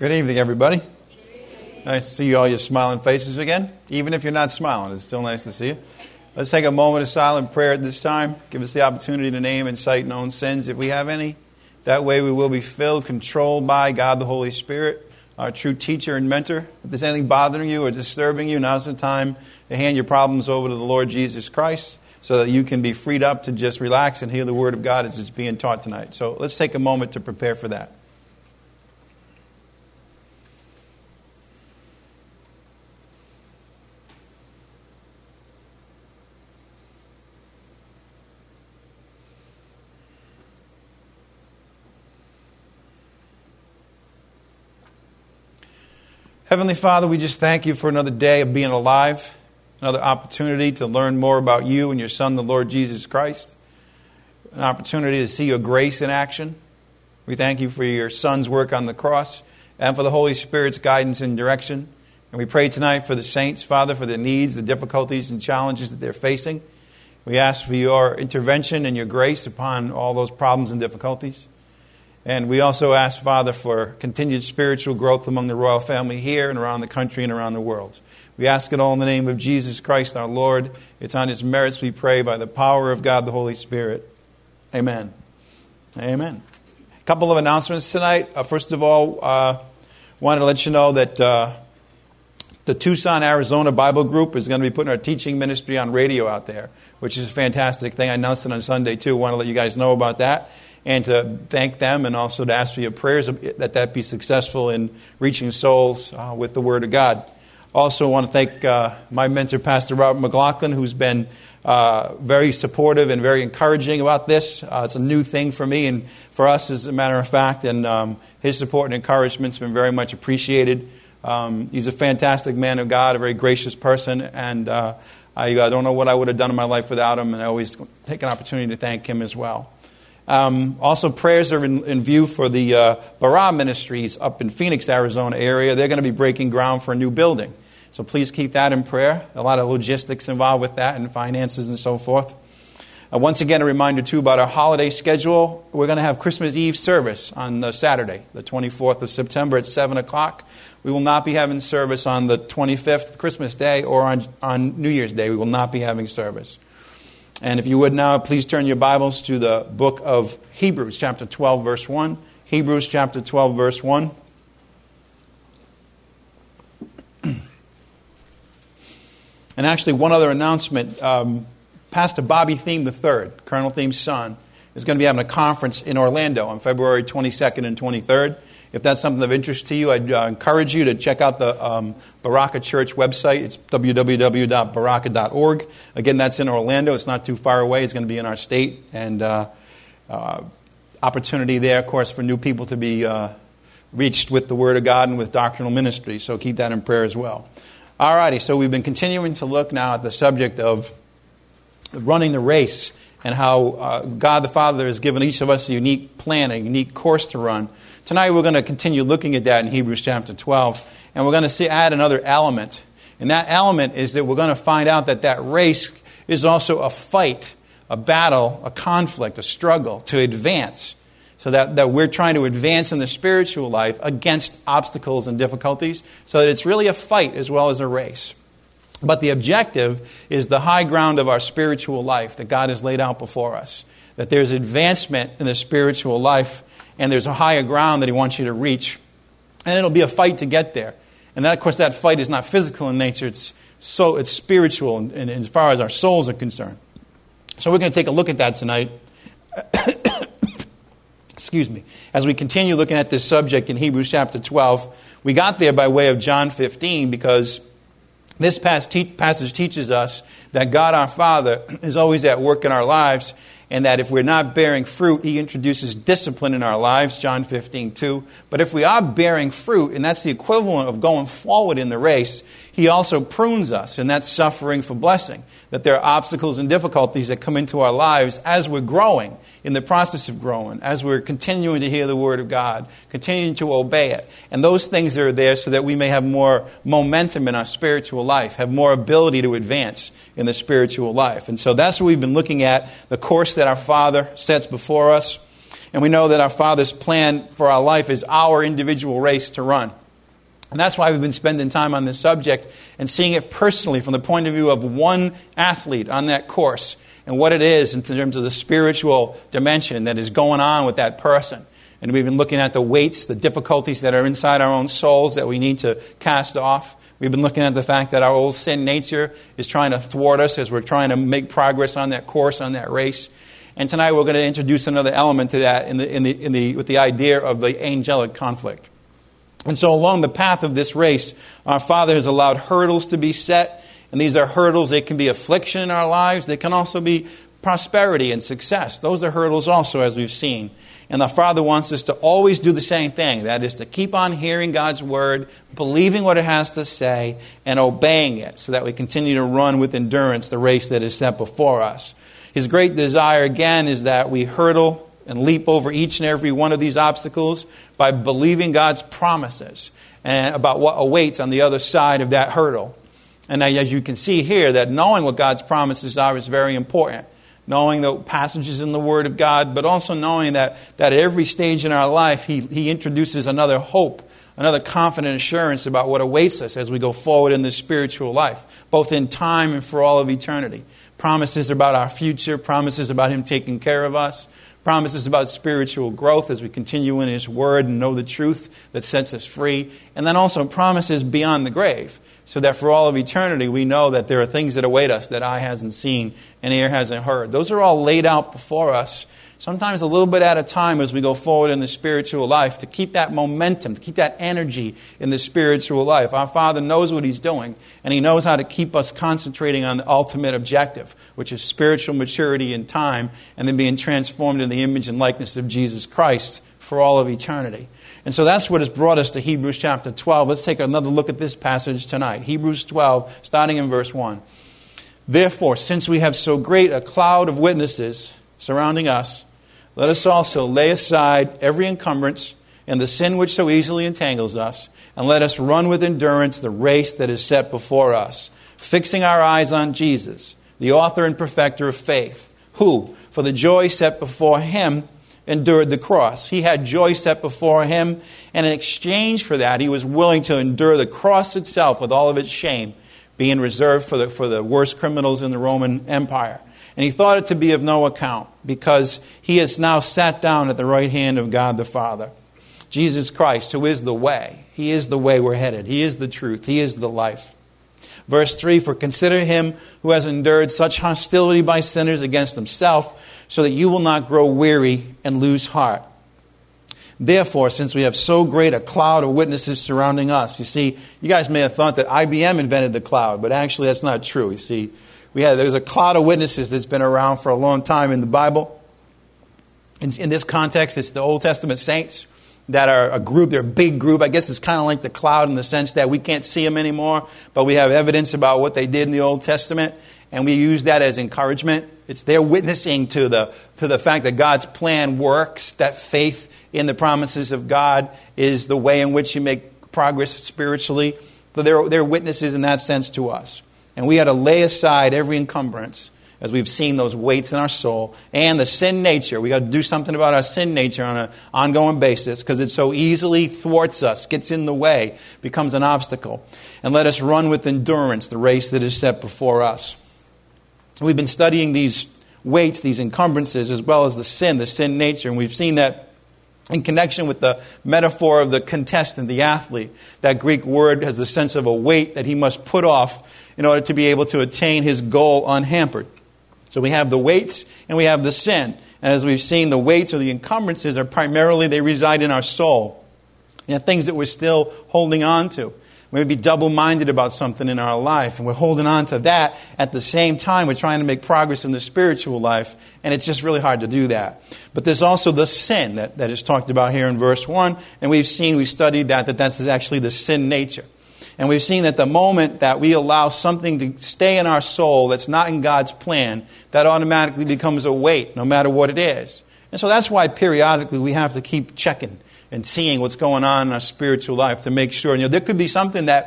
Good evening, everybody. Nice to see all your smiling faces again. Even if you're not smiling, it's still nice to see you. Let's take a moment of silent prayer at this time. Give us the opportunity to name and cite known sins if we have any. That way we will be filled, controlled by God the Holy Spirit, our true teacher and mentor. If there's anything bothering you or disturbing you, now's the time to hand your problems over to the Lord Jesus Christ so that you can be freed up to just relax and hear the Word of God as it's being taught tonight. So let's take a moment to prepare for that. Heavenly Father, we just thank you for another day of being alive, another opportunity to learn more about you and your Son, the Lord Jesus Christ, an opportunity to see your grace in action. We thank you for your Son's work on the cross and for the Holy Spirit's guidance and direction. And we pray tonight for the saints, Father, for their needs, the difficulties and challenges that they're facing. We ask for your intervention and your grace upon all those problems and difficulties. And we also ask, Father, for continued spiritual growth among the royal family here and around the country and around the world. We ask it all in the name of Jesus Christ, our Lord. It's on His merits we pray by the power of God, the Holy Spirit. Amen. Amen. A couple of announcements tonight. First of all, wanted to let you know that the Tucson, Arizona Bible Group is going to be putting our teaching ministry on radio out there, which is a fantastic thing. I announced it on Sunday, too. Want to let you guys know about that. And to thank them and also to ask for your prayers that be successful in reaching souls with the Word of God. Also want to thank my mentor, Pastor Robert McLaughlin, who's been very supportive and very encouraging about this. It's a new thing for me and for us, as a matter of fact. And his support and encouragement has been very much appreciated. He's a fantastic man of God, a very gracious person. And I don't know what I would have done in my life without him. And I always take an opportunity to thank him as well. Also, prayers are in view for the Barah Ministries up in Phoenix, Arizona area. They're going to be breaking ground for a new building. So please keep that in prayer. A lot of logistics involved with that and finances and so forth. Once again, a reminder, too, about our holiday schedule. We're going to have Christmas Eve service on Saturday, the 24th of September at 7 o'clock. We will not be having service on the 25th, Christmas Day, or on New Year's Day. We will not be having service. And if you would now, please turn your Bibles to the book of Hebrews, chapter 12, verse 1. Hebrews, chapter 12, verse 1. And actually, one other announcement. Pastor Bobby Thiem III, Colonel Thiem's son, is going to be having a conference in Orlando on February 22nd and 23rd. If that's something of interest to you, I'd encourage you to check out the Baraka Church website. It's www.baraka.org. Again, that's in Orlando. It's not too far away. It's going to be in our state. And opportunity there, of course, for new people to be reached with the Word of God and with doctrinal ministry. So keep that in prayer as well. All righty, so we've been continuing to look now at the subject of running the race and how God the Father has given each of us a unique plan, a unique course to run. Tonight we're going to continue looking at that in Hebrews chapter 12, and we're going to add another element. And that element is that we're going to find out that race is also a fight, a battle, a conflict, a struggle to advance. So that we're trying to advance in the spiritual life against obstacles and difficulties, so that it's really a fight as well as a race. But the objective is the high ground of our spiritual life that God has laid out before us. That there's advancement in the spiritual life, and there's a higher ground that He wants you to reach. And it'll be a fight to get there. And that, of course, that fight is not physical in nature. It's spiritual and as far as our souls are concerned. So we're going to take a look at that tonight. Excuse me. As we continue looking at this subject in Hebrews chapter 12, we got there by way of John 15 because this passage teaches us that God our Father is always at work in our lives, and that if we're not bearing fruit, He introduces discipline in our lives, John 15:2. But if we are bearing fruit, and that's the equivalent of going forward in the race, He also prunes us, and that's suffering for blessing. That there are obstacles and difficulties that come into our lives as we're growing, in the process of growing, as we're continuing to hear the Word of God, continuing to obey it. And those things are there so that we may have more momentum in our spiritual life, have more ability to advance in the spiritual life. And so that's what we've been looking at, the course that our Father sets before us. And we know that our Father's plan for our life is our individual race to run. And that's why we've been spending time on this subject and seeing it personally from the point of view of one athlete on that course and what it is in terms of the spiritual dimension that is going on with that person. And we've been looking at the weights, the difficulties that are inside our own souls that we need to cast off. We've been looking at the fact that our old sin nature is trying to thwart us as we're trying to make progress on that course, on that race. And tonight we're going to introduce another element to that with the idea of the angelic conflict. And so along the path of this race, our Father has allowed hurdles to be set. And these are hurdles. They can be affliction in our lives. They can also be prosperity and success. Those are hurdles also, as we've seen. And the Father wants us to always do the same thing. That is to keep on hearing God's Word, believing what it has to say, and obeying it so that we continue to run with endurance the race that is set before us. His great desire, again, is that we hurdle and leap over each and every one of these obstacles by believing God's promises and about what awaits on the other side of that hurdle. And as you can see here, that knowing what God's promises are is very important. Knowing the passages in the Word of God, but also knowing that at every stage in our life, He introduces another hope, another confident assurance about what awaits us as we go forward in this spiritual life, both in time and for all of eternity. Promises about our future, promises about Him taking care of us, promises about spiritual growth as we continue in His Word and know the truth that sets us free, and then also promises beyond the grave, so that for all of eternity we know that there are things that await us that eye hasn't seen and ear hasn't heard. Those are all laid out before us, sometimes a little bit at a time as we go forward in the spiritual life, to keep that momentum, to keep that energy in the spiritual life. Our Father knows what He's doing, and He knows how to keep us concentrating on the ultimate objective, which is spiritual maturity in time, and then being transformed in the image and likeness of Jesus Christ for all of eternity. And so that's what has brought us to Hebrews chapter 12. Let's take another look at this passage tonight. Hebrews 12, starting in verse 1. Therefore, since we have so great a cloud of witnesses surrounding us, let us also lay aside every encumbrance and the sin which so easily entangles us, and let us run with endurance the race that is set before us, fixing our eyes on Jesus, the author and perfecter of faith, who, for the joy set before Him, endured the cross. He had joy set before Him, and in exchange for that, He was willing to endure the cross itself with all of its shame, being reserved for the worst criminals in the Roman Empire. And He thought it to be of no account, because He has now sat down at the right hand of God the Father. Jesus Christ, who is the way. He is the way we're headed. He is the truth. He is the life. Verse 3, for consider Him who has endured such hostility by sinners against Himself, so that you will not grow weary and lose heart. Therefore, since we have so great a cloud of witnesses surrounding us, you see, you guys may have thought that IBM invented the cloud, but actually that's not true. You see, there's a cloud of witnesses that's been around for a long time in the Bible. In this context, it's the Old Testament saints that are a group. They're a big group. I guess it's kind of like the cloud in the sense that we can't see them anymore, but we have evidence about what they did in the Old Testament, and we use that as encouragement. It's their witnessing to the fact that God's plan works, that faith in the promises of God is the way in which you make progress spiritually. So they're witnesses in that sense to us. And we had to lay aside every encumbrance, as we've seen those weights in our soul, and the sin nature. We got to do something about our sin nature on an ongoing basis, because it so easily thwarts us, gets in the way, becomes an obstacle. And let us run with endurance the race that is set before us. We've been studying these weights, these encumbrances, as well as the sin nature, and we've seen that in connection with the metaphor of the contestant, the athlete. That Greek word has the sense of a weight that he must put off in order to be able to attain his goal unhampered. So we have the weights and we have the sin. And as we've seen, the weights or the encumbrances are primarily, they reside in our soul. Things that we're still holding on to. We may be double-minded about something in our life, and we're holding on to that. At the same time, we're trying to make progress in the spiritual life, and it's just really hard to do that. But there's also the sin that is talked about here in verse 1, and we studied that's actually the sin nature. And we've seen that the moment that we allow something to stay in our soul that's not in God's plan, that automatically becomes a weight, no matter what it is. And so that's why periodically we have to keep checking and seeing what's going on in our spiritual life to make sure. There could be something that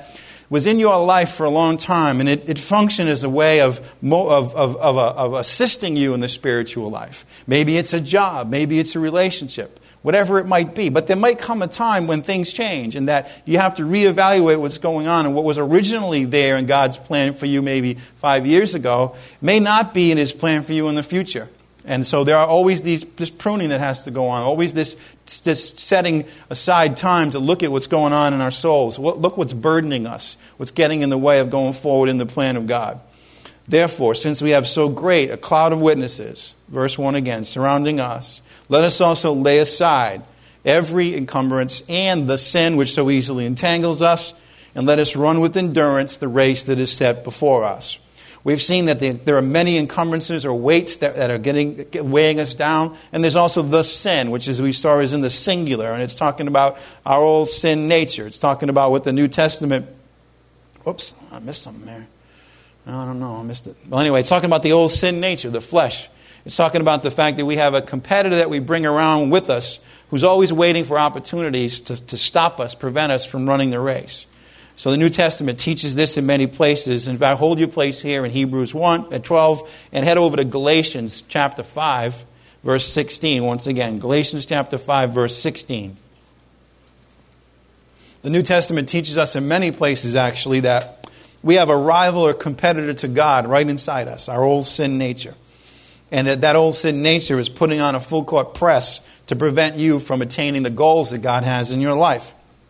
was in your life for a long time, and it functioned as a way of assisting you in the spiritual life. Maybe it's a job, maybe it's a relationship, whatever it might be. But there might come a time when things change and that you have to reevaluate what's going on, and what was originally there in God's plan for you maybe 5 years ago may not be in His plan for you in the future. And so there are always this pruning that has to go on, always this setting aside time to look at what's going on in our souls. Look what's burdening us, what's getting in the way of going forward in the plan of God. Therefore, since we have so great a cloud of witnesses, verse 1 again, surrounding us, let us also lay aside every encumbrance and the sin which so easily entangles us, and let us run with endurance the race that is set before us. We've seen that there are many encumbrances or weights that are weighing us down. And there's also the sin, which as we saw is in the singular. And it's talking about our old sin nature. It's talking about what the New Testament... Whoops, I missed something there. I don't know, I missed it. Well, anyway, it's talking about the old sin nature, the flesh. It's talking about the fact that we have a competitor that we bring around with us who's always waiting for opportunities to stop us, prevent us from running the race. So the New Testament teaches this in many places. In fact, hold your place here in Hebrews 1 at 12 and head over to Galatians chapter 5, verse 16. Once again, Galatians chapter 5, verse 16. The New Testament teaches us in many places, actually, that we have a rival or competitor to God right inside us, our old sin nature. And that old sin nature is putting on a full court press to prevent you from attaining the goals that God has in your life.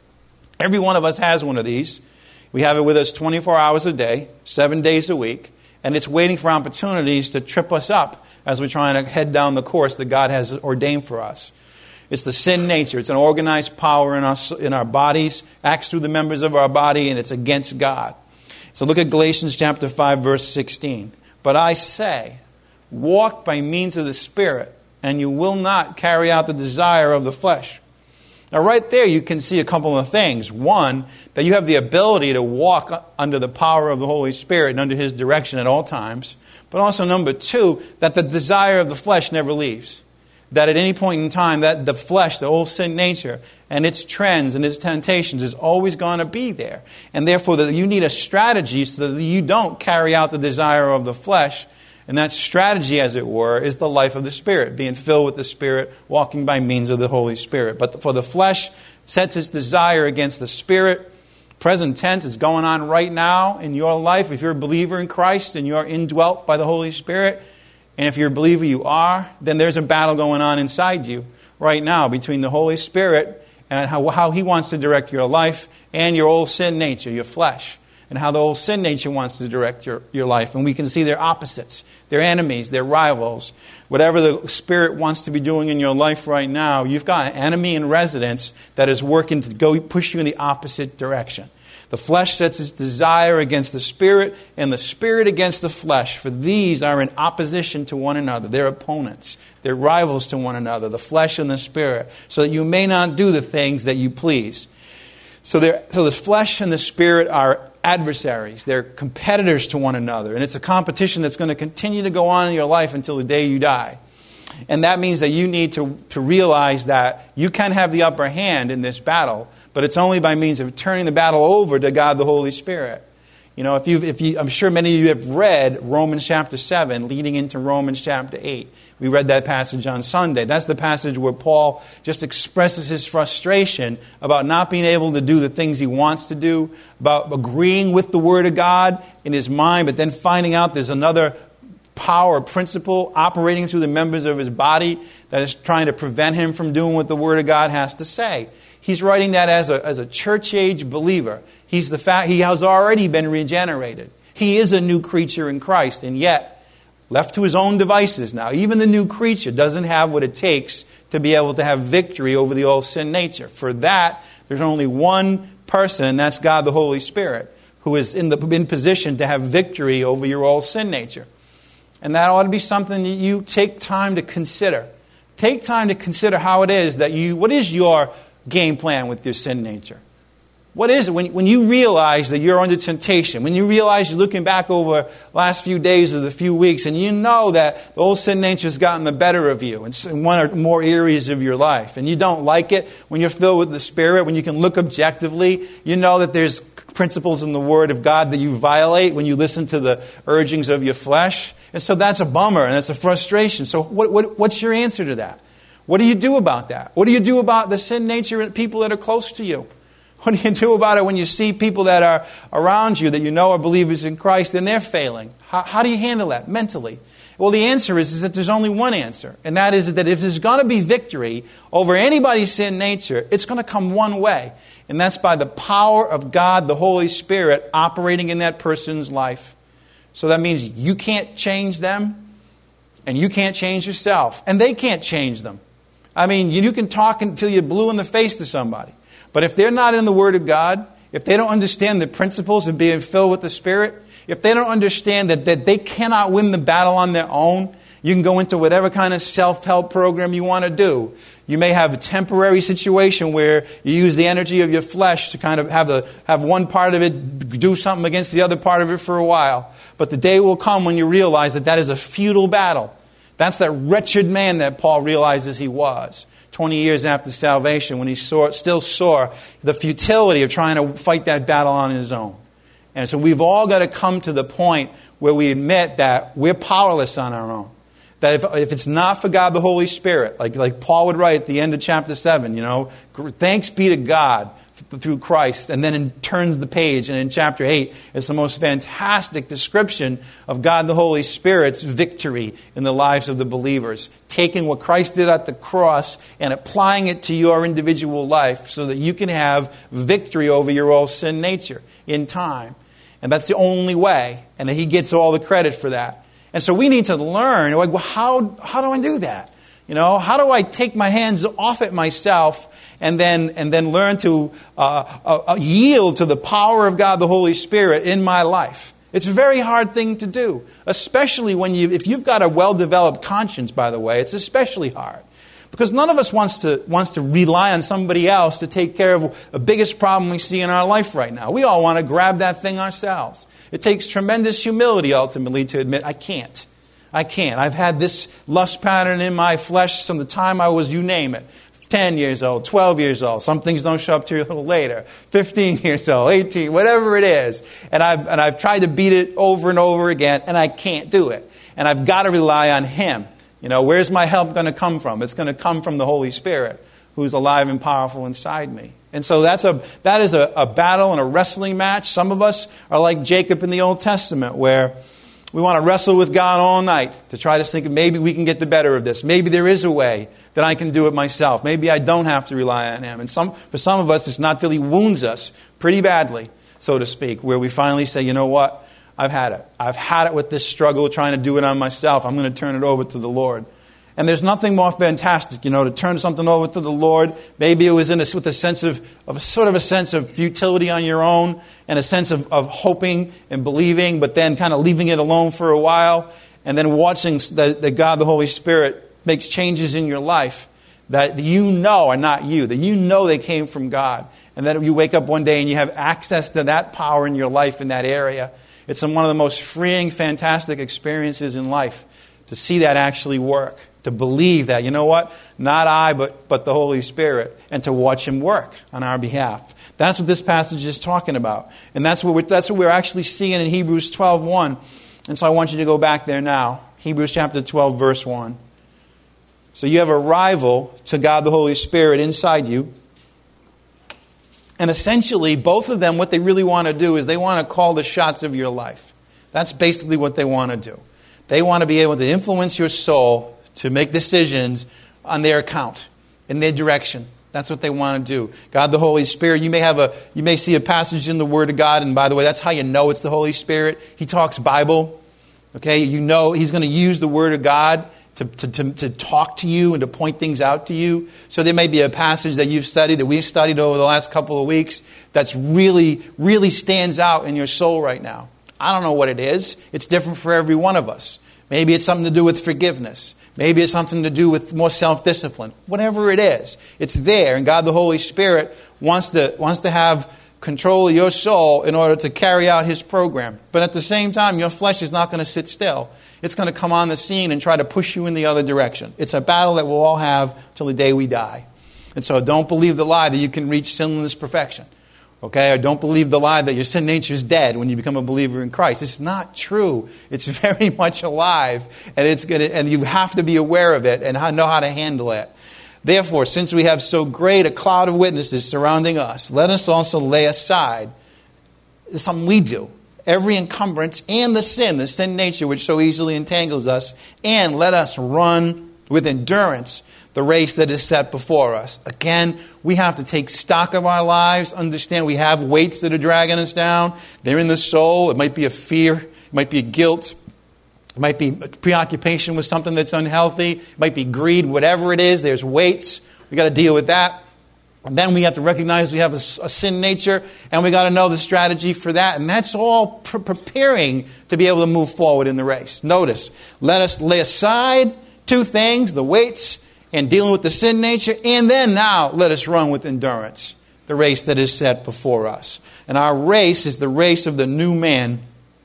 Every one of us has one of these. We have it with us 24 hours a day, 7 days a week, and it's waiting for opportunities to trip us up as we're trying to head down the course that God has ordained for us. It's the sin nature. It's an organized power in our bodies, acts through the members of our body, and it's against God. So look at Galatians chapter 5, verse 16. But I say, walk by means of the Spirit, and you will not carry out the desire of the flesh. Now, right there, you can see a couple of things. One, that you have the ability to walk under the power of the Holy Spirit and under His direction at all times. But also, number two, that the desire of the flesh never leaves. That at any point in time, that the flesh, the old sin nature, and its trends and its temptations is always going to be there. And therefore, that you need a strategy so that you don't carry out the desire of the flesh. And that strategy, as it were, is the life of the Spirit, being filled with the Spirit, walking by means of the Holy Spirit. But for the flesh sets its desire against the Spirit. Present tense is going on right now in your life. If you're a believer in Christ and you're indwelt by the Holy Spirit, and if you're a believer you are, then there's a battle going on inside you right now between the Holy Spirit and how He wants to direct your life and your old sin nature, your flesh. And how the old sin nature wants to direct your life. And we can see they're opposites. They're enemies. They're rivals. Whatever the Spirit wants to be doing in your life right now, you've got an enemy in residence that is working to go push you in the opposite direction. The flesh sets its desire against the Spirit, and the Spirit against the flesh. For these are in opposition to one another. They're opponents. They're rivals to one another, the flesh and the Spirit, so that you may not do the things that you please. So the flesh and the Spirit are adversaries. They're competitors to one another. And it's a competition that's going to continue to go on in your life until the day you die. And that means that you need to realize that you can have the upper hand in this battle, but it's only by means of turning the battle over to God the Holy Spirit. You know, I'm sure many of you have read Romans chapter 7 leading into Romans chapter 8. We read that passage on Sunday. That's the passage where Paul just expresses his frustration about not being able to do the things he wants to do, about agreeing with the Word of God in his mind, but then finding out there's another power, principle operating through the members of his body that is trying to prevent him from doing what the Word of God has to say. He's writing that as a church-age believer. He has already been regenerated. He is a new creature in Christ, and yet, left to his own devices now, even the new creature doesn't have what it takes to be able to have victory over the old sin nature. For that, there's only one person, and that's God the Holy Spirit, who is in position to have victory over your old sin nature. And that ought to be something that you take time to consider. Take time to consider how it is that what is your game plan with your sin nature? What is it? When you realize that you're under temptation, when you realize you're looking back over the last few days or the few weeks, and you know that the old sin nature has gotten the better of you in one or more areas of your life, and you don't like it, when you're filled with the Spirit, when you can look objectively, you know that there's principles in the Word of God that you violate when you listen to the urgings of your flesh. And so that's a bummer, and that's a frustration. So what's your answer to that? What do you do about that? What do you do about the sin nature and people that are close to you? What do you do about it when you see people that are around you that you know are believers in Christ and they're failing? How do you handle that mentally? Well, the answer is that there's only one answer, and that is that if there's going to be victory over anybody's sin nature, it's going to come one way, and that's by the power of God, the Holy Spirit, operating in that person's life. So that means you can't change them, and you can't change yourself, and they can't change them. I mean, you can talk until you're blue in the face to somebody. But if they're not in the Word of God, if they don't understand the principles of being filled with the Spirit, if they don't understand that they cannot win the battle on their own, you can go into whatever kind of self-help program you want to do. You may have a temporary situation where you use the energy of your flesh to kind of have one part of it do something against the other part of it for a while. But the day will come when you realize that is a futile battle. That's that wretched man that Paul realizes he was 20 years after salvation, when he still saw the futility of trying to fight that battle on his own. And so we've all got to come to the point where we admit that we're powerless on our own. That if it's not for God the Holy Spirit, like Paul would write at the end of chapter 7, thanks be to God through Christ, and then turns the page, and in chapter 8, it's the most fantastic description of God the Holy Spirit's victory in the lives of the believers, taking what Christ did at the cross and applying it to your individual life so that you can have victory over your old sin nature in time. And that's the only way, and that He gets all the credit for that. And so we need to learn, how do I do that? How do I take my hands off it myself and then learn to yield to the power of God, the Holy Spirit, in my life? It's a very hard thing to do, especially if you've got a well-developed conscience, by the way, it's especially hard. Because none of us wants to rely on somebody else to take care of the biggest problem we see in our life right now. We all want to grab that thing ourselves. It takes tremendous humility, ultimately, to admit, I can't. I've had this lust pattern in my flesh from the time I was, you name it, 10 years old, 12 years old. Some things don't show up till a little later. 15 years old, 18, whatever it is. And I've tried to beat it over and over again, and I can't do it. And I've got to rely on Him. Where's my help going to come from? It's going to come from the Holy Spirit, who's alive and powerful inside me. And so that is a battle and a wrestling match. Some of us are like Jacob in the Old Testament, where we want to wrestle with God all night to try to think maybe we can get the better of this. Maybe there is a way that I can do it myself. Maybe I don't have to rely on Him. And for some of us, it's not till He wounds us pretty badly, so to speak, where we finally say, you know what? I've had it. I've had it with this struggle trying to do it on myself. I'm going to turn it over to the Lord. And there's nothing more fantastic, to turn something over to the Lord. Maybe it was with a sense of sense of futility on your own, and a sense of hoping and believing, but then kind of leaving it alone for a while, and then watching that God, the Holy Spirit, makes changes in your life that are not you, that they came from God, and that you wake up one day and you have access to that power in your life in that area. It's one of the most freeing, fantastic experiences in life to see that actually work. To believe that, not I, but the Holy Spirit, and to watch Him work on our behalf. That's what this passage is talking about. And that's what we're actually seeing in Hebrews 12:1. And so I want you to go back there now. Hebrews chapter 12, verse 1. So you have a rival to God the Holy Spirit inside you. And essentially, both of them, what they really want to do is they want to call the shots of your life. That's basically what they want to do. They want to be able to influence your soul to make decisions on their account, in their direction. That's what they want to do. God, the Holy Spirit, you may see a passage in the Word of God, and by the way, that's how you know it's the Holy Spirit. He talks Bible. Okay, He's going to use the Word of God to talk to you and to point things out to you. So there may be a passage that you've studied, that we've studied over the last couple of weeks, that's really, really stands out in your soul right now. I don't know what it is. It's different for every one of us. Maybe it's something to do with forgiveness. Maybe it's something to do with more self-discipline. Whatever it is, it's there. And God, the Holy Spirit, wants to have control of your soul in order to carry out his program. But at the same time, your flesh is not going to sit still. It's going to come on the scene and try to push you in the other direction. It's a battle that we'll all have till the day we die. And so don't believe the lie that you can reach sinless perfection. Okay? Or don't believe the lie that your sin nature is dead when you become a believer in Christ. It's not true. It's very much alive, and and you have to be aware of it and know how to handle it. Therefore, since we have so great a cloud of witnesses surrounding us, let us also lay aside, it's something we do, every encumbrance and the sin nature which so easily entangles us, and let us run with endurance the race that is set before us. Again, we have to take stock of our lives, understand we have weights that are dragging us down. They're in the soul. It might be a fear. It might be a guilt. It might be preoccupation with something that's unhealthy. It might be greed. Whatever it is, there's weights. We got to deal with that. And then we have to recognize we have a sin nature, and we got to know the strategy for that. And that's all preparing to be able to move forward in the race. Notice, let us lay aside two things, the weights and dealing with the sin nature, and then now let us run with endurance the race that is set before us. And our race is the race of the new man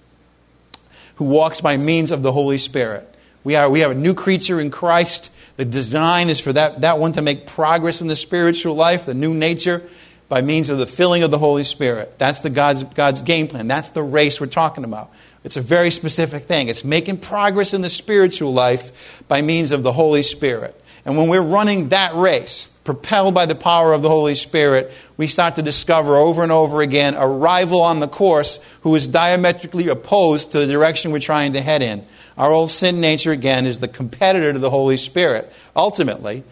who walks by means of the Holy Spirit. We have a new creature in Christ. The design is for that one to make progress in the spiritual life, the new nature, by means of the filling of the Holy Spirit. That's God's game plan. That's the race we're talking about. It's a very specific thing. It's making progress in the spiritual life by means of the Holy Spirit. And when we're running that race, propelled by the power of the Holy Spirit, we start to discover over and over again a rival on the course who is diametrically opposed to the direction we're trying to head in. Our old sin nature, again, is the competitor to the Holy Spirit. Ultimately,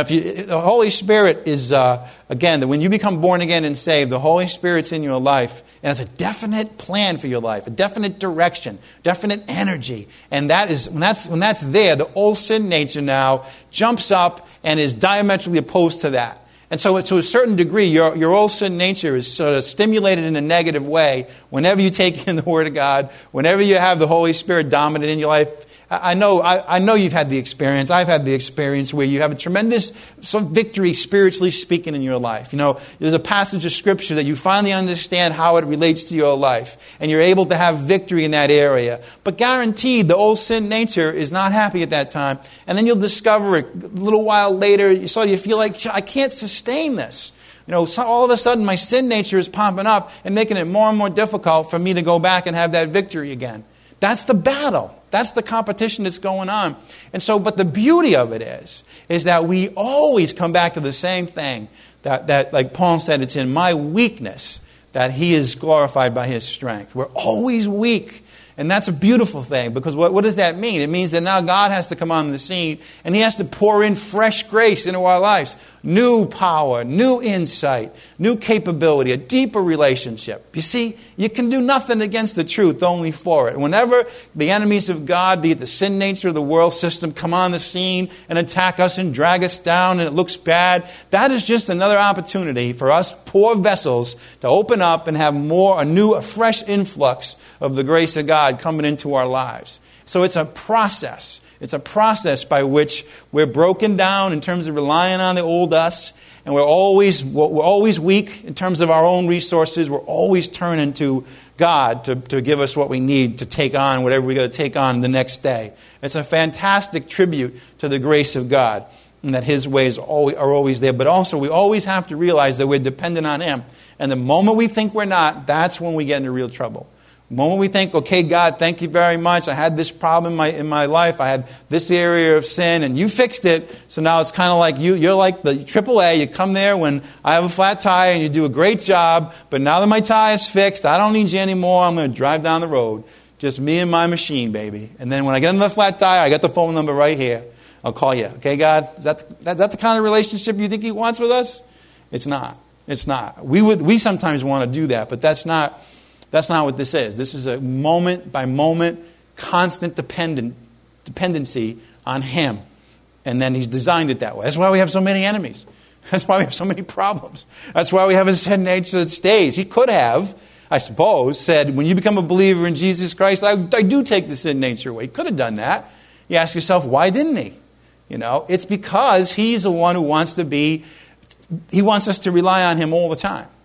the Holy Spirit is, again, that when you become born again and saved, the Holy Spirit's in your life and has a definite plan for your life, a definite direction, definite energy. And that is when that's there, the old sin nature now jumps up and is diametrically opposed to that. And so to a certain degree, your old sin nature is sort of stimulated in a negative way whenever you take in the Word of God, whenever you have the Holy Spirit dominant in your life. I know you've had the experience. I've had the experience where you have a tremendous victory, spiritually speaking, in your life. There's a passage of Scripture that you finally understand how it relates to your life, and you're able to have victory in that area. But guaranteed, the old sin nature is not happy at that time. And then you'll discover it a little while later, you feel like, I can't sustain this. All of a sudden, my sin nature is popping up and making it more and more difficult for me to go back and have that victory again. That's the battle. That's the competition that's going on. And so, but the beauty of it is that we always come back to the same thing. That like Paul said, it's in my weakness that he is glorified by his strength. We're always weak. And that's a beautiful thing, because what does that mean? It means that now God has to come on the scene, and he has to pour in fresh grace into our lives. New power, new insight, new capability, a deeper relationship. You see, you can do nothing against the truth, only for it. Whenever the enemies of God, be it the sin nature of the world system, come on the scene and attack us and drag us down and it looks bad, that is just another opportunity for us poor vessels to open up and have a fresh influx of the grace of God coming into our lives. So it's a process. It's a process by which we're broken down in terms of relying on the old us, and we're always weak in terms of our own resources. We're always turning to God to give us what we need to take on whatever we got to take on the next day. It's a fantastic tribute to the grace of God, and that his ways are always there. But also, we always have to realize that we're dependent on him. And the moment we think we're not, that's when we get into real trouble. The moment we think, okay, God, thank you very much. I had this problem in my life. I had this area of sin, and you fixed it. So now it's kind of like you're like the AAA. You come there when I have a flat tire, and you do a great job. But now that my tire is fixed, I don't need you anymore. I'm going to drive down the road. Just me and my machine, baby. And then when I get another flat tire, I got the phone number right here. I'll call you. Okay, God? Is that the kind of relationship you think he wants with us? It's not. It's not. We sometimes want to do that, but that's not what this is. This is a moment by moment, constant dependency on him. And then he's designed it that way. That's why we have so many enemies. That's why we have so many problems. That's why we have a sin nature that stays. He could have, I suppose, said, when you become a believer in Jesus Christ, I do take the sin nature away. He could have done that. You ask yourself, why didn't he? It's because he's the one who wants us to rely on him all the time.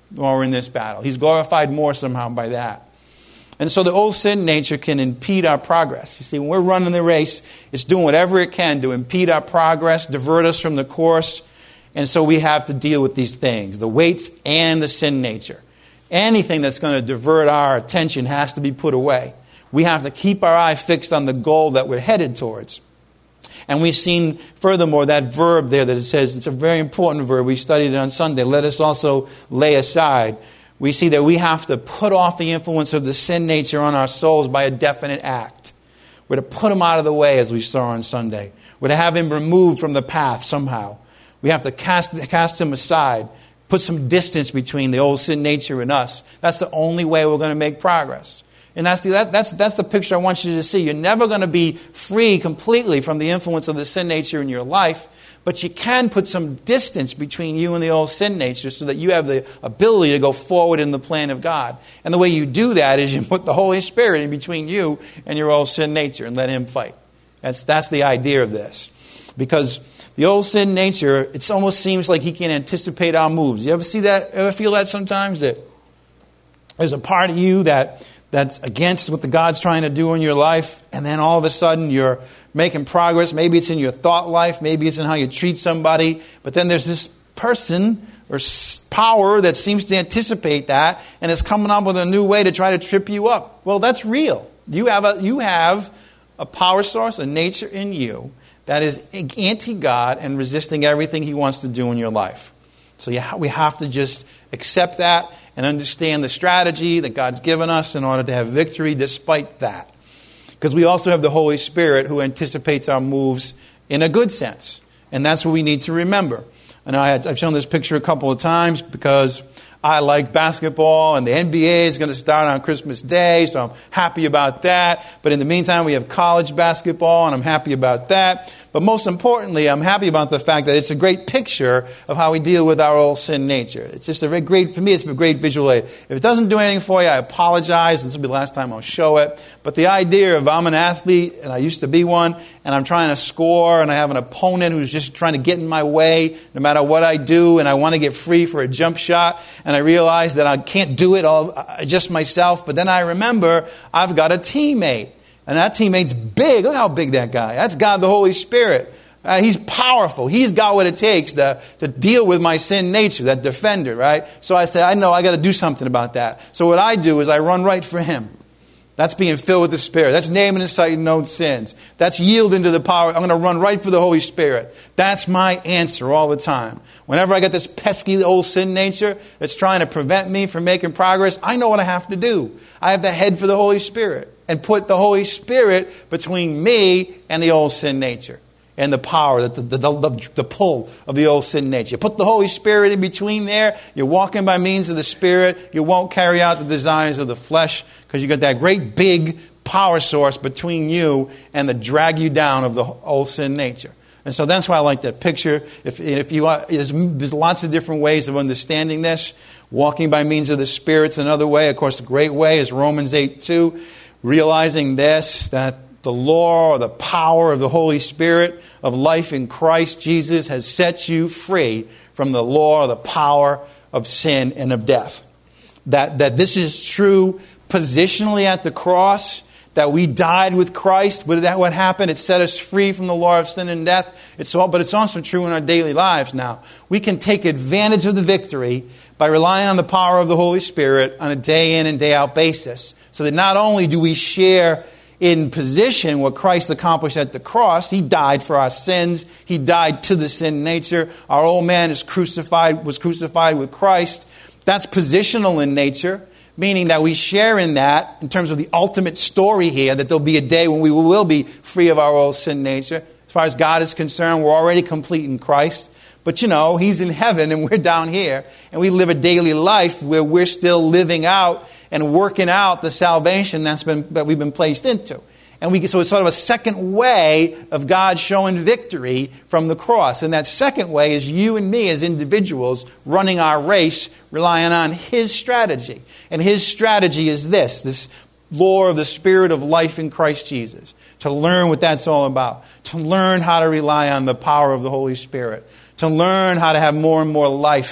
while we're in this battle. He's glorified more somehow by that. And so the old sin nature can impede our progress. You see, when we're running the race, it's doing whatever it can to impede our progress, divert us from the course. And so we have to deal with these things, the weights and the sin nature. Anything that's going to divert our attention has to be put away. We have to keep our eye fixed on the goal that we're headed towards. And we've seen, furthermore, that verb there that it says, it's a very important verb. We studied it on Sunday. Let us also lay aside. We see that we have to put off the influence of the sin nature on our souls by a definite act. We're to put him out of the way, as we saw on Sunday. We're to have him removed from the path somehow. We have to cast him aside, put some distance between the old sin nature and us. That's the only way we're going to make progress. And that's the picture I want you to see. You're never going to be free completely from the influence of the sin nature in your life, but you can put some distance between you and the old sin nature so that you have the ability to go forward in the plan of God. And the way you do that is you put the Holy Spirit in between you and your old sin nature and let him fight. That's the idea of this. Because the old sin nature, it almost seems like he can anticipate our moves. You ever see that? Ever feel that sometimes? That there's a part of you that's against what the God's trying to do in your life, and then all of a sudden you're making progress. Maybe it's in your thought life, maybe it's in how you treat somebody, but then there's this person or power that seems to anticipate that and is coming up with a new way to try to trip you up. Well, that's real. You have a power source, a nature in you that is anti-God and resisting everything he wants to do in your life. So we have to just accept that and understand the strategy that God's given us in order to have victory despite that. Because we also have the Holy Spirit who anticipates our moves in a good sense. And that's what we need to remember. And I've shown this picture a couple of times because I like basketball and the NBA is going to start on Christmas Day, so I'm happy about that. But in the meantime, we have college basketball and I'm happy about that. But most importantly, I'm happy about the fact that it's a great picture of how we deal with our old sin nature. It's just for me, it's a great visual aid. If it doesn't do anything for you, I apologize. This will be the last time I'll show it. But the idea of I'm an athlete, and I used to be one, and I'm trying to score, and I have an opponent who's just trying to get in my way no matter what I do, and I want to get free for a jump shot, and I realize that I can't do it all just myself. But then I remember I've got a teammate. And that teammate's big. Look how big that guy. That's God the Holy Spirit. He's powerful. He's got what it takes to deal with my sin nature, that defender, right? So I say, I know I got to do something about that. So what I do is I run right for him. That's being filled with the Spirit. That's naming and citing known sins. That's yielding to the power. I'm going to run right for the Holy Spirit. That's my answer all the time. Whenever I get this pesky old sin nature that's trying to prevent me from making progress, I know what I have to do. I have to head for the Holy Spirit and put the Holy Spirit between me and the old sin nature and the power, the pull of the old sin nature. Put the Holy Spirit in between there. You're walking by means of the Spirit. You won't carry out the desires of the flesh because you got that great big power source between you and the drag you down of the old sin nature. And so that's why I like that picture. If you want, there's lots of different ways of understanding this. Walking by means of the Spirit's another way. Of course, a great way is Romans 8:2. Realizing this, that the law or the power of the Holy Spirit of life in Christ Jesus has set you free from the law or the power of sin and of death. That this is true positionally at the cross, that we died with Christ. What happened? It set us free from the law of sin and death. But it's also true in our daily lives now. We can take advantage of the victory by relying on the power of the Holy Spirit on a day in and day out basis. So that not only do we share in position what Christ accomplished at the cross, he died for our sins. He died to the sin nature. Our old man was crucified with Christ. That's positional in nature, meaning that we share in that in terms of the ultimate story here, that there'll be a day when we will be free of our old sin nature. As far as God is concerned, we're already complete in Christ. But he's in heaven and we're down here. And we live a daily life where we're still living out and working out the salvation that we've been placed into. And so it's sort of a second way of God showing victory from the cross. And that second way is you and me as individuals running our race, relying on his strategy. And his strategy is this law of the Spirit of life in Christ Jesus. To learn what that's all about. To learn how to rely on the power of the Holy Spirit. To learn how to have more and more life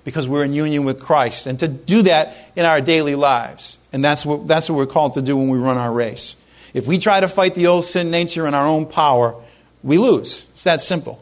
because we're in union with Christ. And to do that in our daily lives. And that's what we're called to do when we run our race. If we try to fight the old sin nature in our own power, we lose. It's that simple.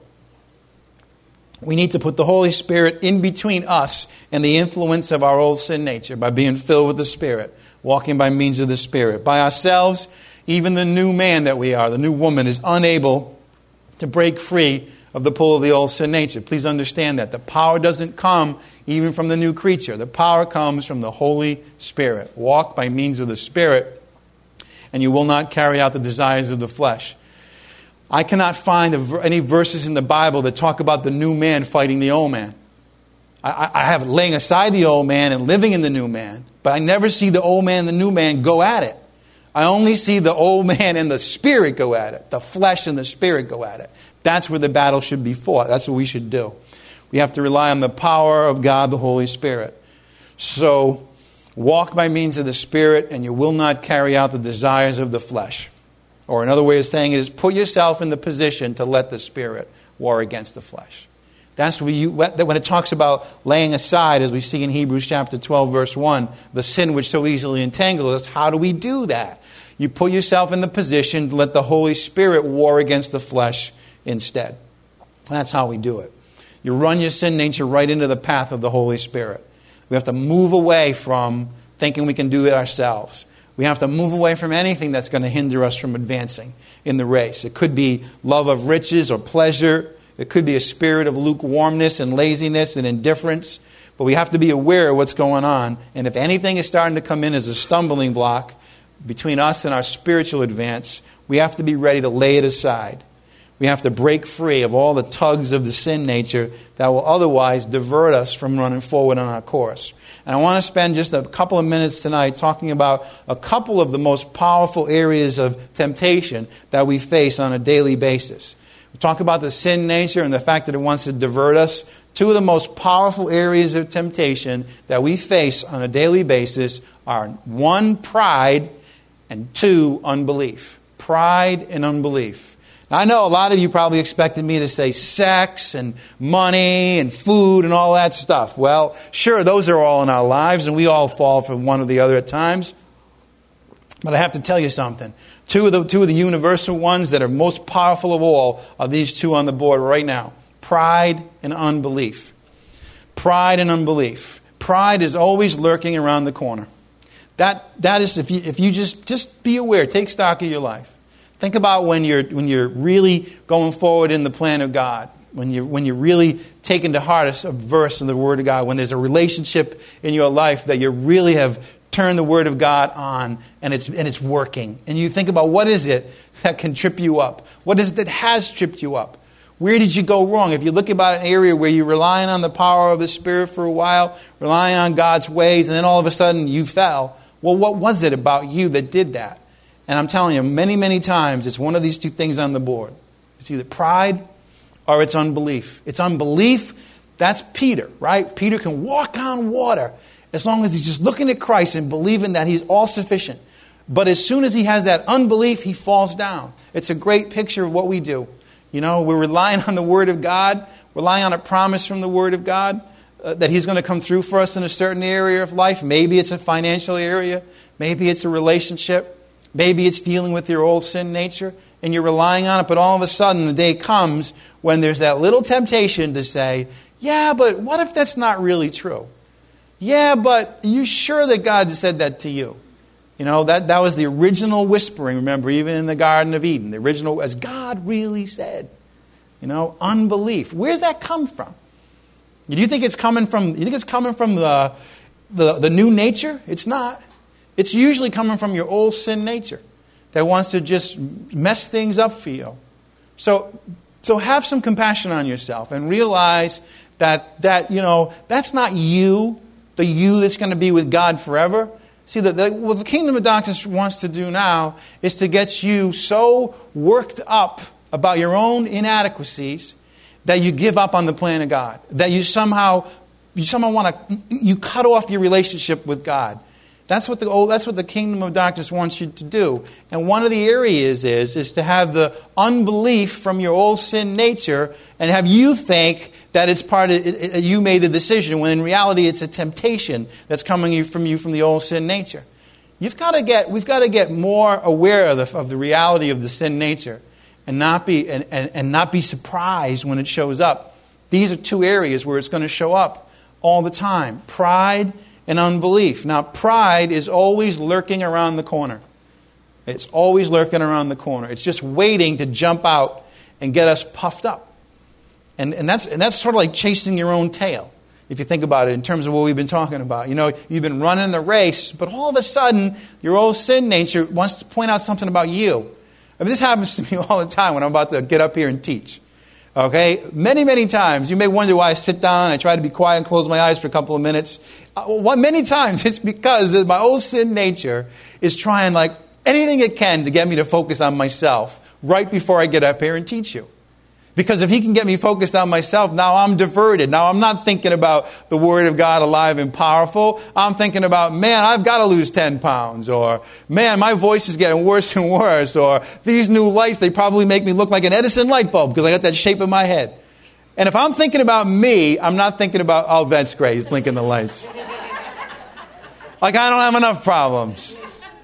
We need to put the Holy Spirit in between us and the influence of our old sin nature by being filled with the Spirit, walking by means of the Spirit. By ourselves, even the new man that we are, the new woman, is unable to break free of the pull of the old sin nature. Please understand that. The power doesn't come even from the new creature. The power comes from the Holy Spirit. Walk by means of the Spirit, and you will not carry out the desires of the flesh. I cannot find any verses in the Bible that talk about the new man fighting the old man. I have laying aside the old man and living in the new man, but I never see the old man and the new man go at it. I only see the old man and the spirit go at it. The flesh and the spirit go at it. That's where the battle should be fought. That's what we should do. We have to rely on the power of God, the Holy Spirit. So, walk by means of the Spirit, and you will not carry out the desires of the flesh. Or another way of saying it is, put yourself in the position to let the Spirit war against the flesh. That's when it talks about laying aside, as we see in Hebrews chapter 12, verse 1, the sin which so easily entangles us. How do we do that? You put yourself in the position to let the Holy Spirit war against the flesh instead. That's how we do it. You run your sin nature right into the path of the Holy Spirit. We have to move away from thinking we can do it ourselves. We have to move away from anything that's going to hinder us from advancing in the race. It could be love of riches or pleasure. It could be a spirit of lukewarmness and laziness and indifference. But we have to be aware of what's going on. And if anything is starting to come in as a stumbling block between us and our spiritual advance, we have to be ready to lay it aside. We have to break free of all the tugs of the sin nature that will otherwise divert us from running forward on our course. And I want to spend just a couple of minutes tonight talking about a couple of the most powerful areas of temptation that we face on a daily basis. We talk about the sin nature and the fact that it wants to divert us. Two of the most powerful areas of temptation that we face on a daily basis are 1, pride, and 2, unbelief. Pride and unbelief. Now, I know a lot of you probably expected me to say sex and money and food and all that stuff. Well, sure, those are all in our lives, and we all fall from one or the other at times. But I have to tell you something. Two of the universal ones that are most powerful of all are these two on the board right now. Pride and unbelief. Pride and unbelief. Pride is always lurking around the corner. That is, if you just be aware, take stock of your life. Think about when you're really going forward in the plan of God. When you're really taking to heart a verse in the Word of God. When there's a relationship in your life that you really have turned the Word of God on and it's working. And you think about, what is it that can trip you up? What is it that has tripped you up? Where did you go wrong? If you look about an area where you're relying on the power of the Spirit for a while, relying on God's ways, and then all of a sudden you fell. Well, what was it about you that did that? And I'm telling you, many, many times, it's one of these two things on the board. It's either pride or it's unbelief. It's unbelief. That's Peter, right? Peter can walk on water as long as he's just looking at Christ and believing that he's all sufficient. But as soon as he has that unbelief, he falls down. It's a great picture of what we do. You know, we're relying on the Word of God, relying on a promise from the Word of God that He's going to come through for us in a certain area of life. Maybe it's a financial area. Maybe it's a relationship. Maybe it's dealing with your old sin nature, and you're relying on it. But all of a sudden, the day comes when there's that little temptation to say, yeah, but what if that's not really true? Yeah, but are you sure that God said that to you? You know, that was the original whispering, remember, even in the Garden of Eden. The original, as God really said. You know, unbelief. Where's that come from? Do you think it's coming from the new nature? It's not. It's usually coming from your old sin nature that wants to just mess things up for you. So have some compassion on yourself and realize that you know, that's not you, the you that's going to be with God forever. See, what the kingdom of darkness wants to do now is to get you so worked up about your own inadequacies that you give up on the plan of God. That you somehow want to, you cut off your relationship with God. That's what the kingdom of darkness wants you to do. And one of the areas is to have the unbelief from your old sin nature and have you think that it's part of you made the decision, when in reality it's a temptation that's coming from the old sin nature. We've got to get more aware of the reality of the sin nature and not be surprised when it shows up. These are two areas where it's going to show up all the time: pride and unbelief. Now, pride is always lurking around the corner. It's always lurking around the corner. It's just waiting to jump out and get us puffed up. And that's sort of like chasing your own tail, if you think about it in terms of what we've been talking about. You've been running the race, but all of a sudden, your old sin nature wants to point out something about you. This happens to me all the time when I'm about to get up here and teach. Okay? Many, many times. You may wonder why I sit down, I try to be quiet and close my eyes for a couple of minutes. Many times it's because my old sin nature is trying like anything it can to get me to focus on myself right before I get up here and teach you. Because if he can get me focused on myself, now I'm diverted. Now I'm not thinking about the Word of God alive and powerful. I'm thinking about, man, I've got to lose 10 pounds. Or, man, my voice is getting worse and worse. Or, these new lights, they probably make me look like an Edison light bulb because I got that shape in my head. And if I'm thinking about me, I'm not thinking about, oh, that's great, he's blinking the lights. Like I don't have enough problems.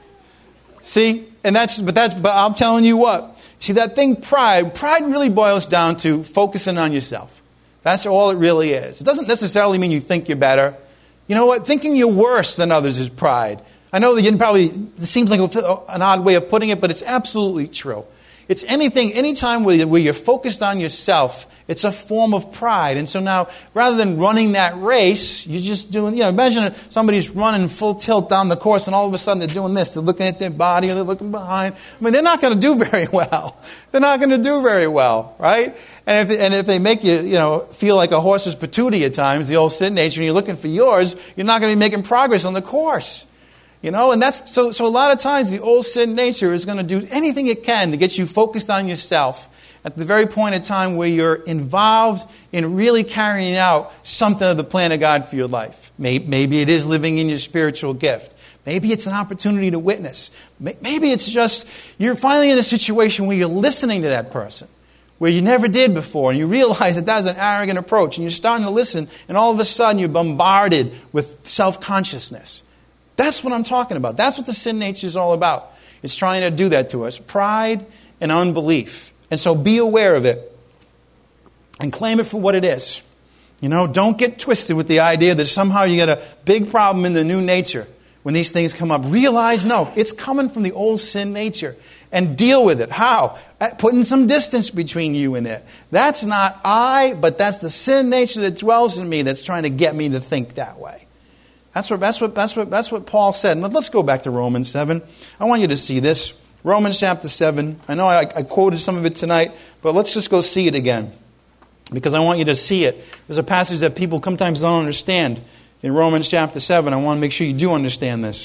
See? But I'm telling you what. See, that thing, pride really boils down to focusing on yourself. That's all it really is. It doesn't necessarily mean you think you're better. You know what? Thinking you're worse than others is pride. I know that it seems like an odd way of putting it, but it's absolutely true. It's anytime where you're focused on yourself, it's a form of pride. And so now, rather than running that race, you're just doing, imagine somebody's running full tilt down the course and all of a sudden they're doing this. They're looking at their body or they're looking behind. I mean, they're not going to do very well. They're not going to do very well, right? And if they make you, feel like a horse's patootie at times, the old sin nature, and you're looking for yours, you're not going to be making progress on the course. And that's so a lot of times the old sin nature is going to do anything it can to get you focused on yourself at the very point in time where you're involved in really carrying out something of the plan of God for your life. Maybe it is living in your spiritual gift. Maybe it's an opportunity to witness. Maybe it's just you're finally in a situation where you're listening to that person, where you never did before, and you realize that that's an arrogant approach, and you're starting to listen, and all of a sudden you're bombarded with self-consciousness. That's what I'm talking about. That's what the sin nature is all about. It's trying to do that to us. Pride and unbelief. And so be aware of it and claim it for what it is. Don't get twisted with the idea that somehow you get a big problem in the new nature when these things come up. Realize, no, it's coming from the old sin nature. And deal with it. How? Putting some distance between you and it. That's not I, but that's the sin nature that dwells in me that's trying to get me to think that way. That's what Paul said. And let's go back to Romans 7. I want you to see this. Romans chapter 7. I know I quoted some of it tonight, but let's just go see it again, because I want you to see it. There's a passage that people sometimes don't understand in Romans chapter 7. I want to make sure you do understand this.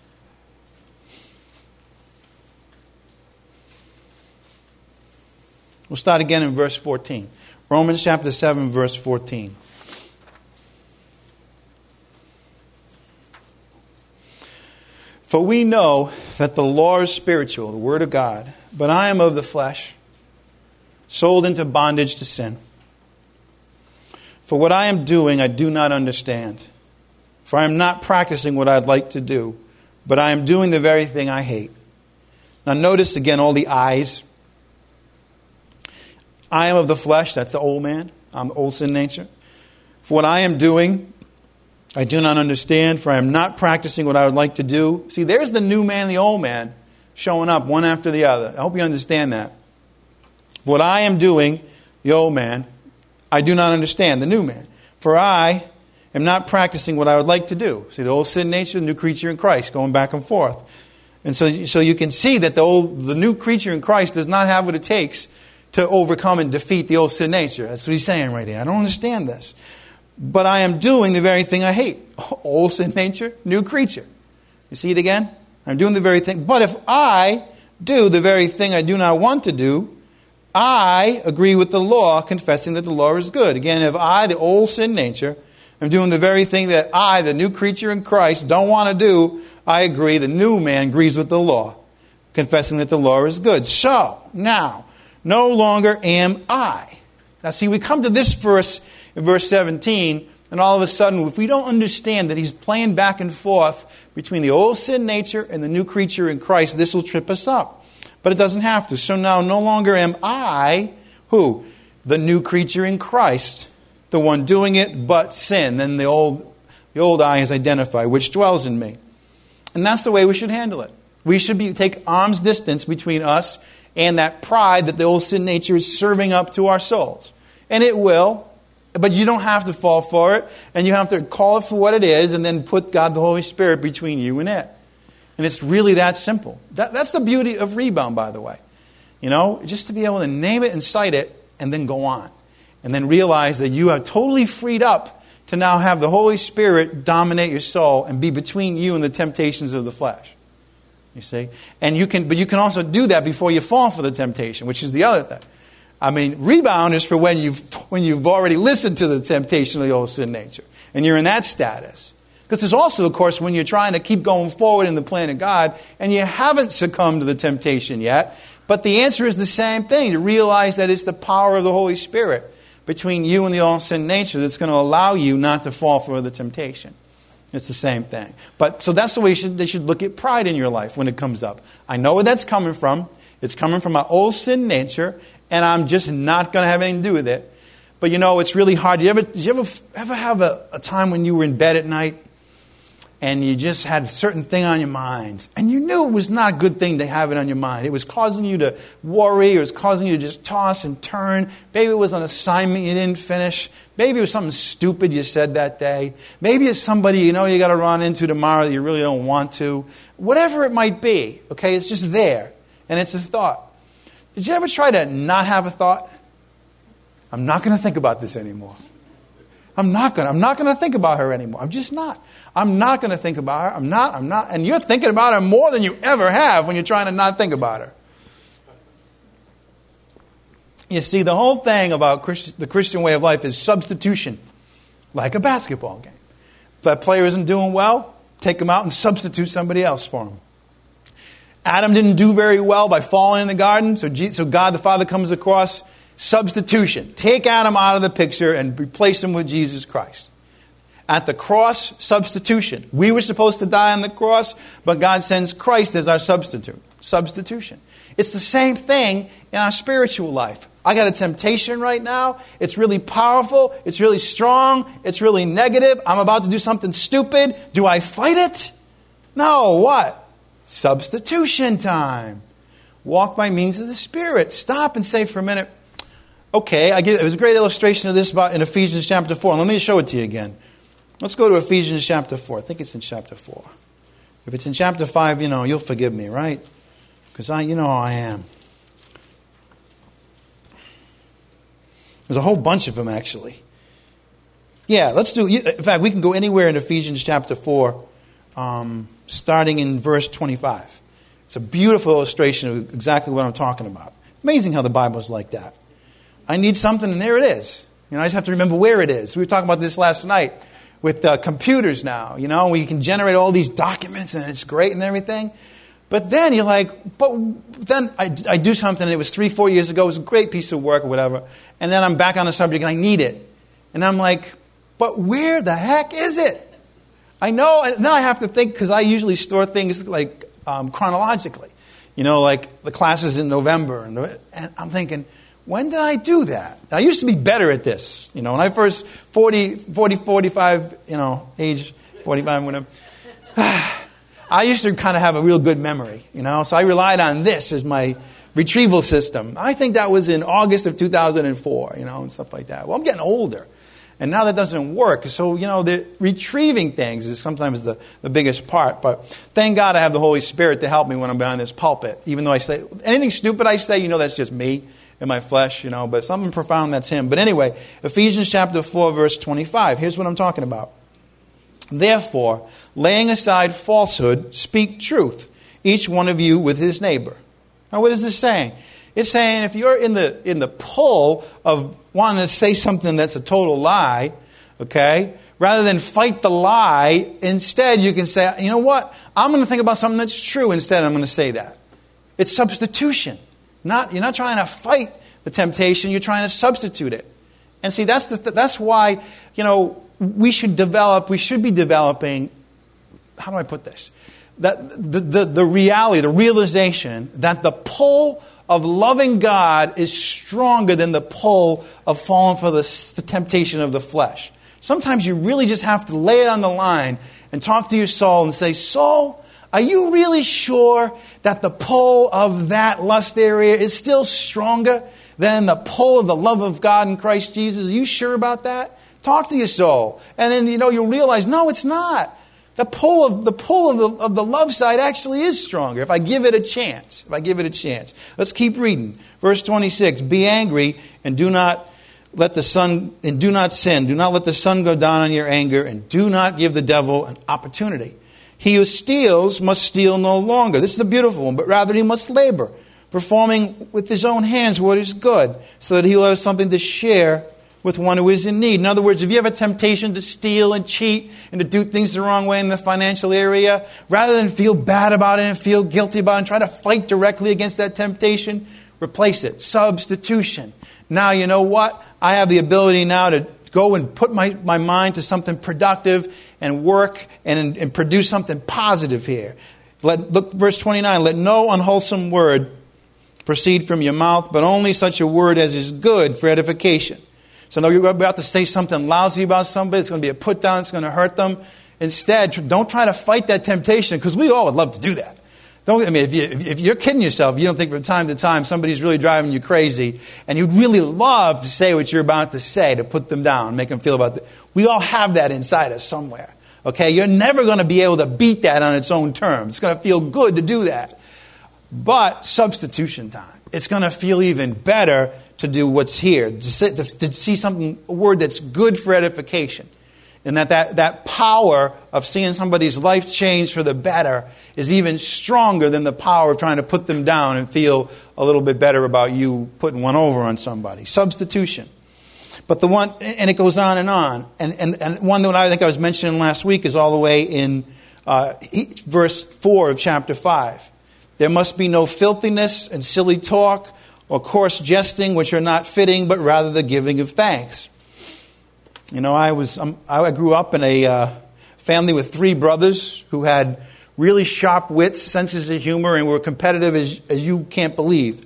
We'll start again in verse 14. Romans chapter 7, verse 14. For we know that the law is spiritual, the Word of God, but I am of the flesh, sold into bondage to sin. For what I am doing, I do not understand. For I am not practicing what I'd like to do, but I am doing the very thing I hate. Now notice again all the I's. I am of the flesh, that's the old man. I'm the old sin nature. For what I am doing, I do not understand, for I am not practicing what I would like to do. See, there's the new man and the old man showing up one after the other. I hope you understand that. What I am doing, the old man, I do not understand, the new man. For I am not practicing what I would like to do. See, the old sin nature, the new creature in Christ, going back and forth. And so you can see that the new creature in Christ does not have what it takes to overcome and defeat the old sin nature. That's what he's saying right here. I don't understand this. But I am doing the very thing I hate. Old sin nature, new creature. You see it again? I'm doing the very thing. But if I do the very thing I do not want to do, I agree with the law, confessing that the law is good. Again, if I, the old sin nature, am doing the very thing that I, the new creature in Christ, don't want to do, I agree. The new man agrees with the law, confessing that the law is good. So, now, no longer am I. Now, see, we come to this verse in verse 17, and all of a sudden, if we don't understand that he's playing back and forth between the old sin nature and the new creature in Christ, this will trip us up. But it doesn't have to. So now, no longer am I, who? The new creature in Christ, the one doing it, but sin. Then the old I is identified, which dwells in me. And that's the way we should handle it. We should take arm's distance between us and that pride that the old sin nature is serving up to our souls. And it will, but you don't have to fall for it. And you have to call it for what it is and then put God the Holy Spirit between you and it. And it's really that simple. That's the beauty of Rebound, by the way. You know, just to be able to name it and cite it and then go on. And then realize that you are totally freed up to now have the Holy Spirit dominate your soul and be between you and the temptations of the flesh. You see? And you can also do that before you fall for the temptation, which is the other thing. I mean, Rebound is for when you've already listened to the temptation of the old sin nature. And you're in that status. Because there's also, of course, when you're trying to keep going forward in the plan of God and you haven't succumbed to the temptation yet. But the answer is the same thing. To realize that it's the power of the Holy Spirit between you and the old sin nature that's going to allow you not to fall for the temptation. It's the same thing. But so that's the way they should look at pride in your life when it comes up. I know where that's coming from. It's coming from my old sin nature, and I'm just not going to have anything to do with it. But you know, it's really hard. Did you ever have a time when you were in bed at night and you just had a certain thing on your mind, and you knew it was not a good thing to have it on your mind? It was causing you to worry, or it was causing you to just toss and turn. Maybe it was an assignment you didn't finish. Maybe it was something stupid you said that day. Maybe it's somebody you know you got to run into tomorrow that you really don't want to. Whatever it might be, okay, it's just there, and it's a thought. Did you ever try to not have a thought? I'm not going to think about this anymore. I'm not going to think about her anymore. I'm just not. I'm not going to think about her. I'm not. And you're thinking about her more than you ever have when you're trying to not think about her. You see, the whole thing about the Christian way of life is substitution, like a basketball game. If that player isn't doing well, take him out and substitute somebody else for him. Adam didn't do very well by falling in the garden, so God the Father comes across. Substitution. Take Adam out of the picture and replace him with Jesus Christ. At the cross, substitution. We were supposed to die on the cross, but God sends Christ as our substitute. Substitution. It's the same thing in our spiritual life. I got a temptation right now. It's really powerful. It's really strong. It's really negative. I'm about to do something stupid. Do I fight it? No. What? Substitution time. Walk by means of the Spirit. Stop and say for a minute, okay, it was a great illustration of this in Ephesians chapter 4. Let me show it to you again. Let's go to Ephesians chapter 4. I think it's in chapter 4. If it's in chapter 5, you'll forgive me, right? Because you know how I am. There's a whole bunch of them, actually. Yeah, let's do... In fact, we can go anywhere in Ephesians chapter 4, starting in verse 25. It's a beautiful illustration of exactly what I'm talking about. Amazing how the Bible is like that. I need something, and there it is. I just have to remember where it is. We were talking about this last night with computers now. We can generate all these documents, and it's great and everything. But then you're like, but then I do something, and it was 3-4 years ago. It was a great piece of work or whatever. And then I'm back on the subject, and I need it. And I'm like, but where the heck is it? I know. And now I have to think, because I usually store things like chronologically. Like the classes in November. And I'm thinking, when did I do that? I used to be better at this. When I first 45, age 45, whatever. I used to kind of have a real good memory, So I relied on this as my retrieval system. I think that was in August of 2004, and stuff like that. Well, I'm getting older. And now that doesn't work. So, the retrieving things is sometimes the biggest part. But thank God I have the Holy Spirit to help me when I'm behind this pulpit. Even though I say anything stupid I say, that's just me. In my flesh, but something profound, that's him. But anyway, Ephesians chapter 4, verse 25. Here's what I'm talking about. Therefore, laying aside falsehood, speak truth, each one of you with his neighbor. Now, what is this saying? It's saying if you're in the pull of wanting to say something that's a total lie, okay, Rather than fight the lie, instead you can say, you know what? I'm going to think about something that's true. Instead, I'm going to say that. It's substitution. You're not trying to fight the temptation. You're trying to substitute it. And see, that's why, we should be developing, how do I put this? That the reality, the realization that the pull of loving God is stronger than the pull of falling for the temptation of the flesh. Sometimes you really just have to lay it on the line and talk to your soul and say, soul, are you really sure that the pull of that lust area is still stronger than the pull of the love of God in Christ Jesus? Are you sure about that? Talk to your soul. And then, you'll realize, no, it's not. The pull of the love side actually is stronger if I give it a chance. Let's keep reading. Verse 26, be angry and do not sin. Do not let the sun go down on your anger, and do not give the devil an opportunity. He who steals must steal no longer. This is a beautiful one, but rather he must labor, performing with his own hands what is good, so that he will have something to share with one who is in need. In other words, if you have a temptation to steal and cheat and to do things the wrong way in the financial area, rather than feel bad about it and feel guilty about it and try to fight directly against that temptation, replace it. Substitution. Now, you know what? I have the ability now to go and put my mind to something productive and work and produce something positive here. Look, verse 29, let no unwholesome word proceed from your mouth, but only such a word as is good for edification. So now you're about to say something lousy about somebody. It's going to be a put down. It's going to hurt them. Instead, don't try to fight that temptation, because we all would love to do that. If you're kidding yourself, you don't think from time to time somebody's really driving you crazy, and you'd really love to say what you're about to say to put them down, make them feel about it. We all have that inside us somewhere. Okay, you're never going to be able to beat that on its own terms. It's going to feel good to do that. But substitution time. It's going to feel even better to do what's here, to see something, a word that's good for edification. And that power of seeing somebody's life change for the better is even stronger than the power of trying to put them down and feel a little bit better about you putting one over on somebody. Substitution. But the one, and it goes on. And one that I think I was mentioning last week is all the way in verse 4 of chapter 5. There must be no filthiness and silly talk or coarse jesting, which are not fitting, but rather the giving of thanks. I grew up in a family with 3 brothers who had really sharp wits, senses of humor, and were competitive as you can't believe.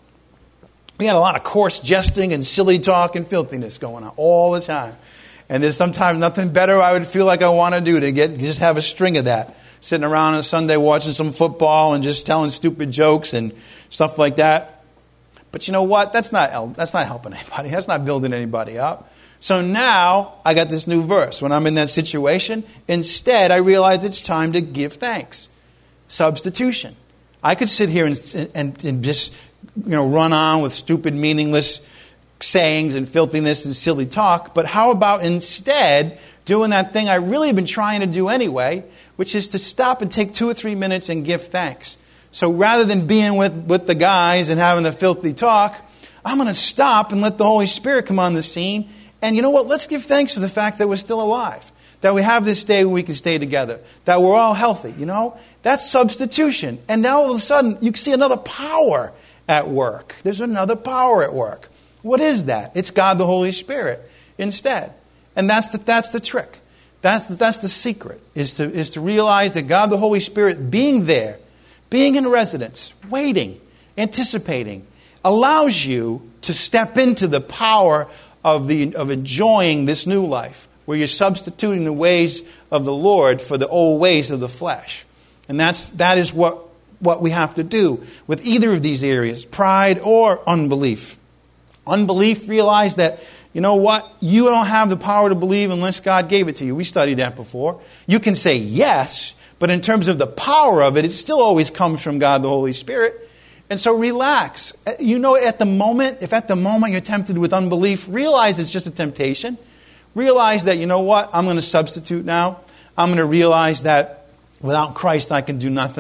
We had a lot of coarse jesting and silly talk and filthiness going on all the time. And there's sometimes nothing better I would feel like I want to do to just have a string of that. Sitting around on a Sunday watching some football and just telling stupid jokes and stuff like that. But you know what? That's not helping anybody. That's not building anybody up. So now I got this new verse. When I'm in that situation, instead I realize it's time to give thanks. Substitution. I could sit here and just run on with stupid, meaningless sayings and filthiness and silly talk. But how about instead doing that thing I really have been trying to do anyway, which is to stop and take 2 or 3 minutes and give thanks. So rather than being with the guys and having the filthy talk, I'm going to stop and let the Holy Spirit come on the scene. And you know what? Let's give thanks for the fact that we're still alive, that we have this day where we can stay together, that we're all healthy. That's substitution. And now all of a sudden you can see another power at work. There's another power at work. What is that? It's God the Holy Spirit instead. And that's the trick. That's the secret, is to realize that God the Holy Spirit being there, being in residence, waiting, anticipating, allows you to step into the power of enjoying this new life, where you're substituting the ways of the Lord for the old ways of the flesh. And that is what we have to do with either of these areas, pride or unbelief. Unbelief, realize that, you know what? You don't have the power to believe unless God gave it to you. We studied that before. You can say yes, but in terms of the power of it, it still always comes from God the Holy Spirit. And so relax. If at the moment you're tempted with unbelief, realize it's just a temptation. Realize that, you know what? I'm going to substitute now. I'm going to realize that without Christ I can do nothing.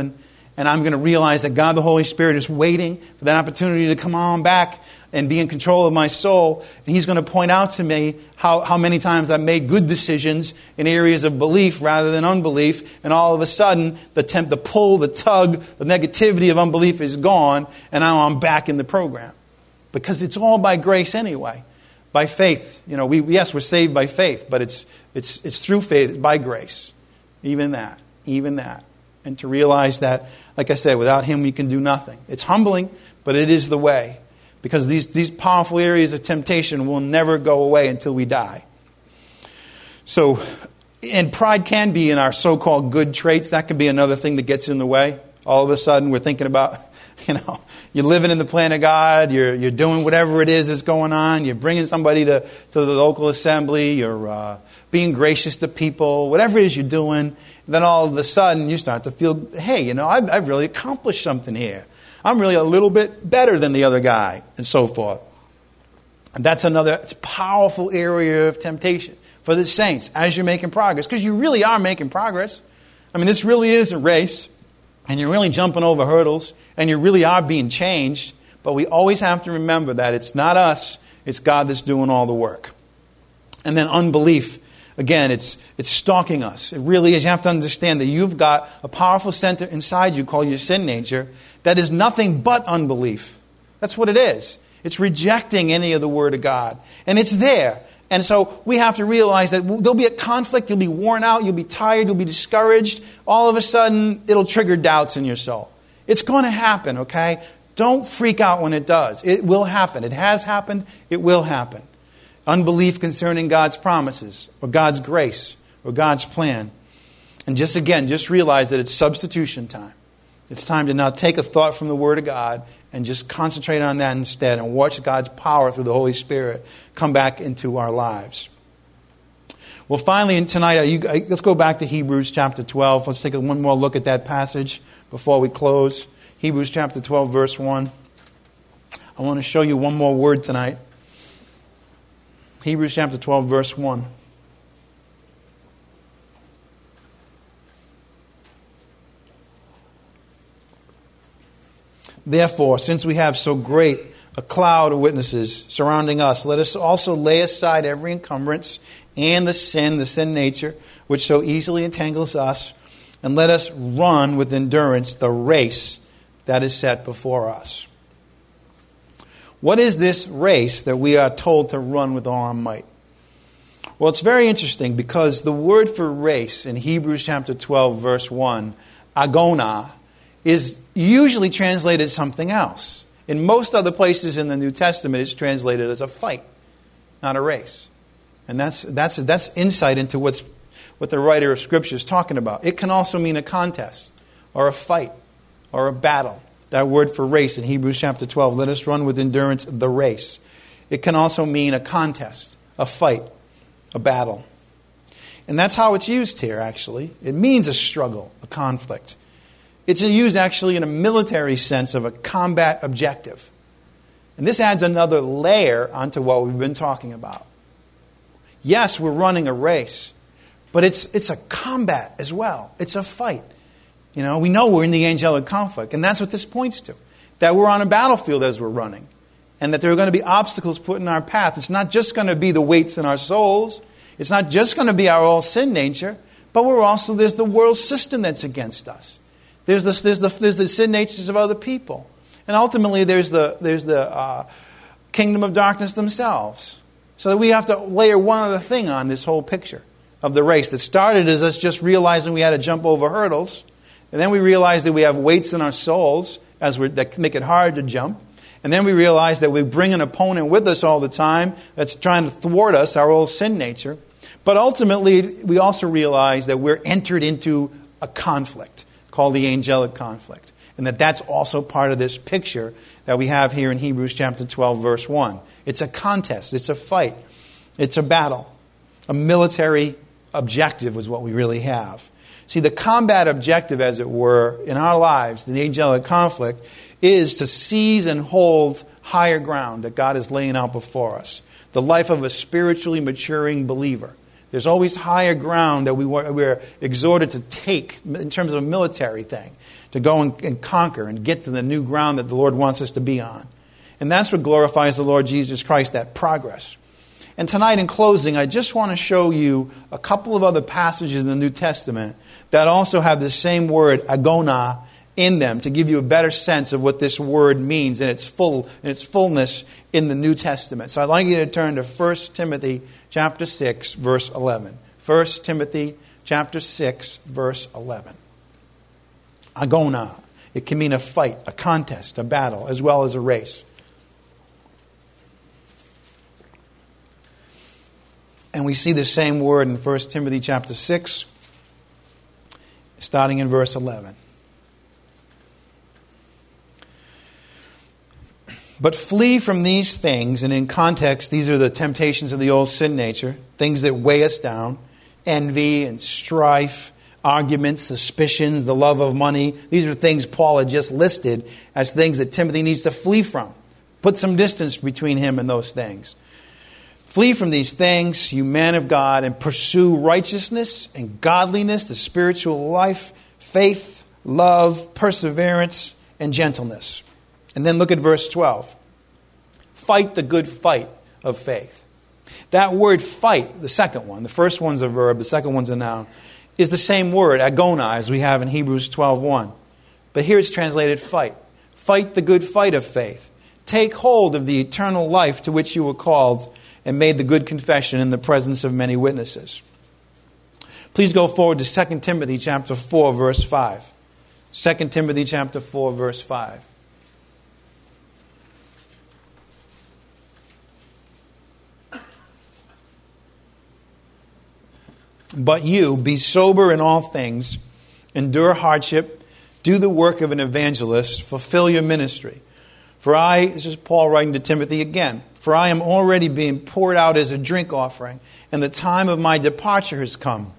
And I'm going to realize that God the Holy Spirit is waiting for that opportunity to come on back and be in control of my soul. And He's going to point out to me how many times I've made good decisions in areas of belief rather than unbelief. And all of a sudden, the pull, the tug, the negativity of unbelief is gone. And now I'm back in the program. Because it's all by grace anyway. By faith. We're saved by faith. But it's through faith, by grace. Even that. And to realize that, like I said, without Him we can do nothing. It's humbling, but it is the way. Because these powerful areas of temptation will never go away until we die. So, and pride can be in our so-called good traits. That can be another thing that gets in the way. All of a sudden we're thinking about, you're living in the plan of God. You're doing whatever it is that's going on. You're bringing somebody to the local assembly. You're being gracious to people. Whatever it is you're doing. And then all of a sudden you start to feel, hey, I've really accomplished something here. I'm really a little bit better than the other guy, and so forth. And that's it's a powerful area of temptation for the saints as you're making progress. Because you really are making progress. This really is a race. And you're really jumping over hurdles. And you really are being changed. But we always have to remember that it's not us. It's God that's doing all the work. And then unbelief. Again, it's stalking us. It really is. You have to understand that you've got a powerful center inside you called your sin nature that is nothing but unbelief. That's what it is. It's rejecting any of the Word of God. And it's there. And so we have to realize that there'll be a conflict. You'll be worn out. You'll be tired. You'll be discouraged. All of a sudden, it'll trigger doubts in your soul. It's going to happen, okay? Don't freak out when it does. It will happen. It has happened. It will happen. Unbelief concerning God's promises or God's grace or God's plan. And just realize that it's substitution time. It's time to now take a thought from the Word of God and just concentrate on that instead and watch God's power through the Holy Spirit come back into our lives. Well, finally, tonight, let's go back to Hebrews chapter 12. Let's take one more look at that passage before we close. Hebrews chapter 12, verse 1. I want to show you one more word tonight. Hebrews chapter 12, verse 1. Therefore, since we have so great a cloud of witnesses surrounding us, let us also lay aside every encumbrance and the sin nature, which so easily entangles us, and let us run with endurance the race that is set before us. What is this race that we are told to run with all our might? Well, it's very interesting because the word for race in Hebrews chapter 12, verse 1, agona, is usually translated something else. In most other places in the New Testament, it's translated as a fight, not a race. And that's insight into what the writer of Scripture is talking about. It can also mean a contest or a fight or a battle. That word for race in Hebrews chapter 12, let us run with endurance the race. It can also mean a contest, a fight, a battle. And that's how it's used here, actually. It means a struggle, a conflict. It's used actually in a military sense of a combat objective. And this adds another layer onto what we've been talking about. Yes, we're running a race, but it's a combat as well. It's a fight. We know we're in the angelic conflict, and that's what this points to. That we're on a battlefield as we're running, and that there are going to be obstacles put in our path. It's not just going to be the weights in our souls. It's not just going to be our all sin nature, but there's the world system that's against us. There's the sin natures of other people. And ultimately there's the kingdom of darkness themselves. So that we have to layer one other thing on this whole picture of the race that started as us just realizing we had to jump over hurdles. And then we realized that we have weights in our souls that make it hard to jump. And then we realize that we bring an opponent with us all the time that's trying to thwart us, our old sin nature. But ultimately, we also realize that we're entered into a conflict called the angelic conflict. And that's also part of this picture that we have here in Hebrews chapter 12, verse 1. It's a contest. It's a fight. It's a battle. A military objective is what we really have. See, the combat objective, as it were, in our lives, the angelic conflict, is to seize and hold higher ground that God is laying out before us. The life of a spiritually maturing believer. There's always higher ground that we're exhorted to take in terms of a military thing, to go and conquer and get to the new ground that the Lord wants us to be on. And that's what glorifies the Lord Jesus Christ, that progress. And tonight in closing, I just want to show you a couple of other passages in the New Testament that also have the same word, agona, in them, to give you a better sense of what this word means in its fullness in the New Testament. So I'd like you to turn to 1 Timothy chapter 6, verse 11. 1 Timothy chapter 6, verse 11. Agona. It can mean a fight, a contest, a battle, as well as a race. And we see the same word in 1 Timothy chapter 6, starting in verse 11. But flee from these things, and in context, these are the temptations of the old sin nature, things that weigh us down, envy and strife, arguments, suspicions, the love of money. These are things Paul had just listed as things that Timothy needs to flee from. Put some distance between him and those things. Flee from these things, you man of God, and pursue righteousness and godliness, the spiritual life, faith, love, perseverance, and gentleness. And then look at verse 12. Fight the good fight of faith. That word fight, the second one, the first one's a verb, the second one's a noun, is the same word, agona, as we have in Hebrews 12:1. But here it's translated fight. Fight the good fight of faith. Take hold of the eternal life to which you were called and made the good confession in the presence of many witnesses. Please go forward to 2 Timothy chapter 4, verse 5. 2 Timothy chapter 4, verse 5. But you, be sober in all things, endure hardship, do the work of an evangelist, fulfill your ministry. For this is Paul writing to Timothy again, for I am already being poured out as a drink offering, and the time of my departure has come.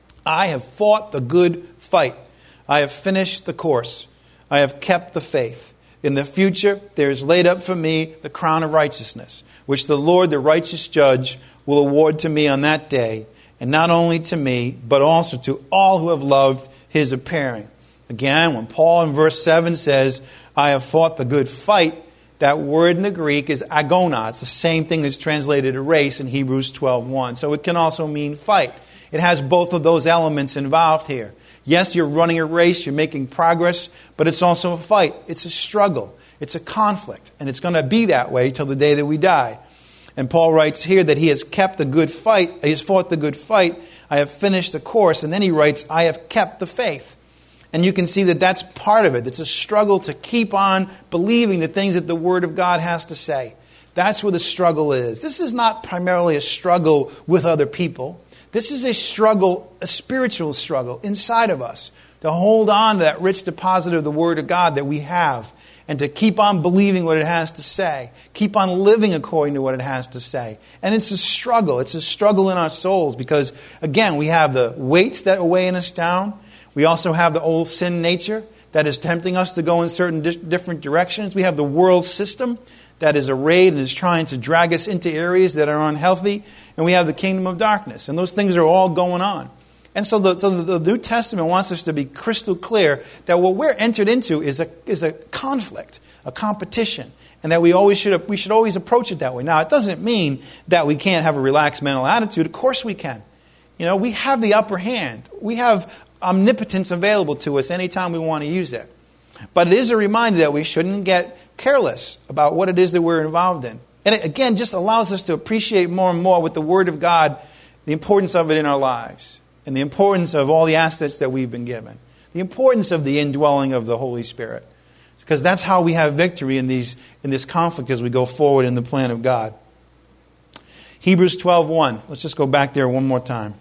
I have fought the good fight. I have finished the course. I have kept the faith. In the future, there is laid up for me the crown of righteousness, which the Lord, the righteous judge, will award to me on that day, and not only to me, but also to all who have loved his appearing. Again, when Paul in verse 7 says, I have fought the good fight, that word in the Greek is agona. It's the same thing that's translated race in Hebrews 12:1. So it can also mean fight. It has both of those elements involved here. Yes, you're running a race, you're making progress, but it's also a fight. It's a struggle. It's a conflict. And it's going to be that way till the day that we die. And Paul writes here that he has kept the good fight. He has fought the good fight. I have finished the course. And then he writes, I have kept the faith. And you can see that that's part of it. It's a struggle to keep on believing the things that the Word of God has to say. That's where the struggle is. This is not primarily a struggle with other people. This is a struggle, a spiritual struggle inside of us to hold on to that rich deposit of the Word of God that we have and to keep on believing what it has to say. Keep on living according to what it has to say. And it's a struggle. It's a struggle in our souls because, again, we have the weights that are weighing us down. We also have the old sin nature that is tempting us to go in certain different directions. We have the world system that is arrayed and is trying to drag us into areas that are unhealthy. And we have the kingdom of darkness. And those things are all going on. And so the New Testament wants us to be crystal clear that what we're entered into is a conflict, a competition, and that we should always approach it that way. Now, it doesn't mean that we can't have a relaxed mental attitude. Of course we can. You know, we have the upper hand. We have omnipotence available to us anytime we want to use it. But it is a reminder that we shouldn't get careless about what it is that we're involved in. And it, again, just allows us to appreciate more and more with the Word of God, the importance of it in our lives. And the importance of all the assets that we've been given. The importance of the indwelling of the Holy Spirit. Because that's how we have victory in this conflict as we go forward in the plan of God. Hebrews 12:1. Let's just go back there one more time.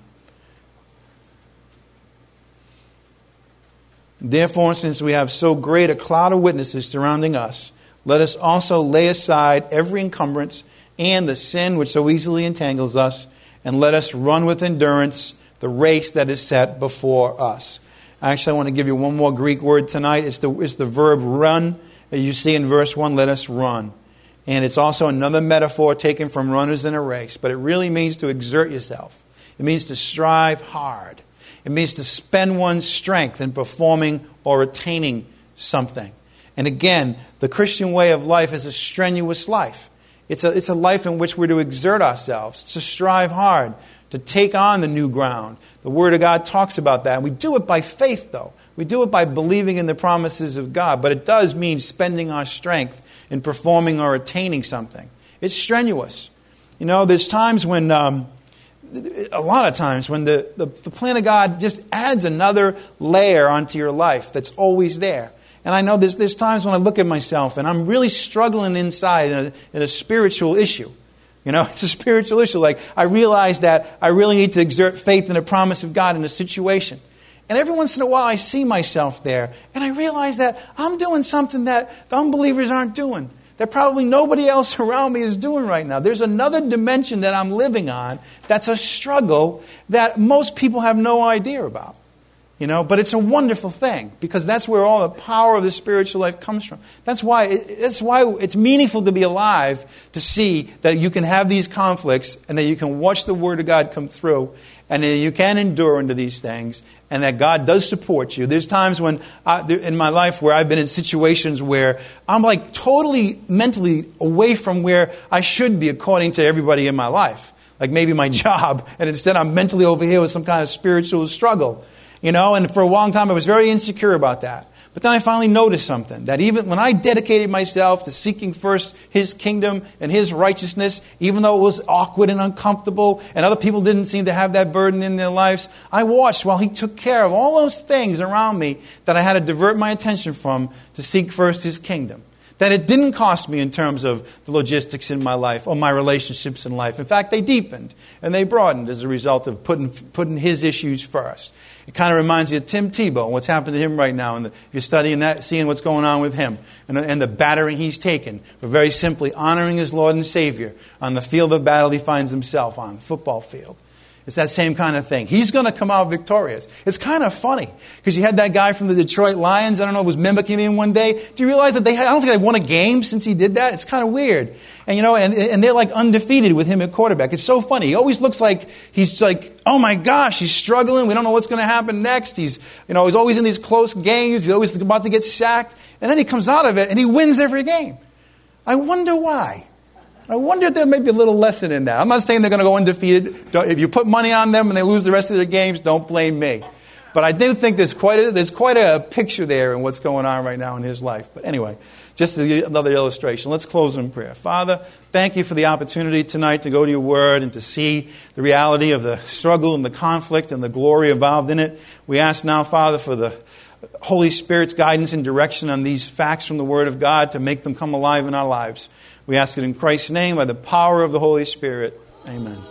Therefore, since we have so great a cloud of witnesses surrounding us, let us also lay aside every encumbrance and the sin which so easily entangles us, and let us run with endurance the race that is set before us. Actually, I want to give you one more Greek word tonight. It's the verb run. As you see in verse 1, let us run. And it's also another metaphor taken from runners in a race. But it really means to exert yourself. It means to strive hard. It means to spend one's strength in performing or attaining something. And again, the Christian way of life is a strenuous life. It's a life in which we're to exert ourselves, to strive hard, to take on the new ground. The Word of God talks about that. And we do it by faith, though. We do it by believing in the promises of God. But it does mean spending our strength in performing or attaining something. It's strenuous. You know, there's times when, a lot of times, when the plan of God just adds another layer onto your life that's always there. And I know there's times when I look at myself and I'm really struggling inside in a spiritual issue. You know, it's a spiritual issue. Like, I realize that I really need to exert faith in the promise of God in a situation. And every once in a while I see myself there and I realize that I'm doing something that the unbelievers aren't doing, that probably nobody else around me is doing right now. There's another dimension that I'm living on that's a struggle that most people have no idea about. You know, but it's a wonderful thing because that's where all the power of the spiritual life comes from. That's why it's meaningful to be alive, to see that you can have these conflicts and that you can watch the Word of God come through and that you can endure into these things and that God does support you. There's times when in my life where I've been in situations where I'm like totally mentally away from where I should be according to everybody in my life. Like maybe my job, and instead I'm mentally over here with some kind of spiritual struggle. You know, and for a long time I was very insecure about that. But then I finally noticed something, that even when I dedicated myself to seeking first His kingdom and His righteousness, even though it was awkward and uncomfortable and other people didn't seem to have that burden in their lives, I watched while He took care of all those things around me that I had to divert my attention from to seek first His kingdom. That it didn't cost me in terms of the logistics in my life or my relationships in life. In fact, they deepened and they broadened as a result of putting His issues first. It kind of reminds you of Tim Tebow and what's happened to him right now. And if you're studying that, seeing what's going on with him and the battering he's taken for very simply honoring his Lord and Savior on the field of battle he finds himself on, the football field. It's that same kind of thing. He's going to come out victorious. It's kind of funny because you had that guy from the Detroit Lions. I don't know if it was mimicking him one day. Do you realize that I don't think they've won a game since he did that? It's kind of weird. And you know, and they're like undefeated with him at quarterback. It's so funny. He always looks like he's like, oh my gosh, he's struggling. We don't know what's going to happen next. He's always in these close games. He's always about to get sacked. And then he comes out of it and he wins every game. I wonder why. I wonder if there may be a little lesson in that. I'm not saying they're going to go undefeated. If you put money on them and they lose the rest of their games, don't blame me. But I do think there's quite a picture there in what's going on right now in his life. But anyway, just another illustration. Let's close in prayer. Father, thank you for the opportunity tonight to go to your Word and to see the reality of the struggle and the conflict and the glory involved in it. We ask now, Father, for the Holy Spirit's guidance and direction on these facts from the Word of God to make them come alive in our lives. We ask it in Christ's name by the power of the Holy Spirit. Amen.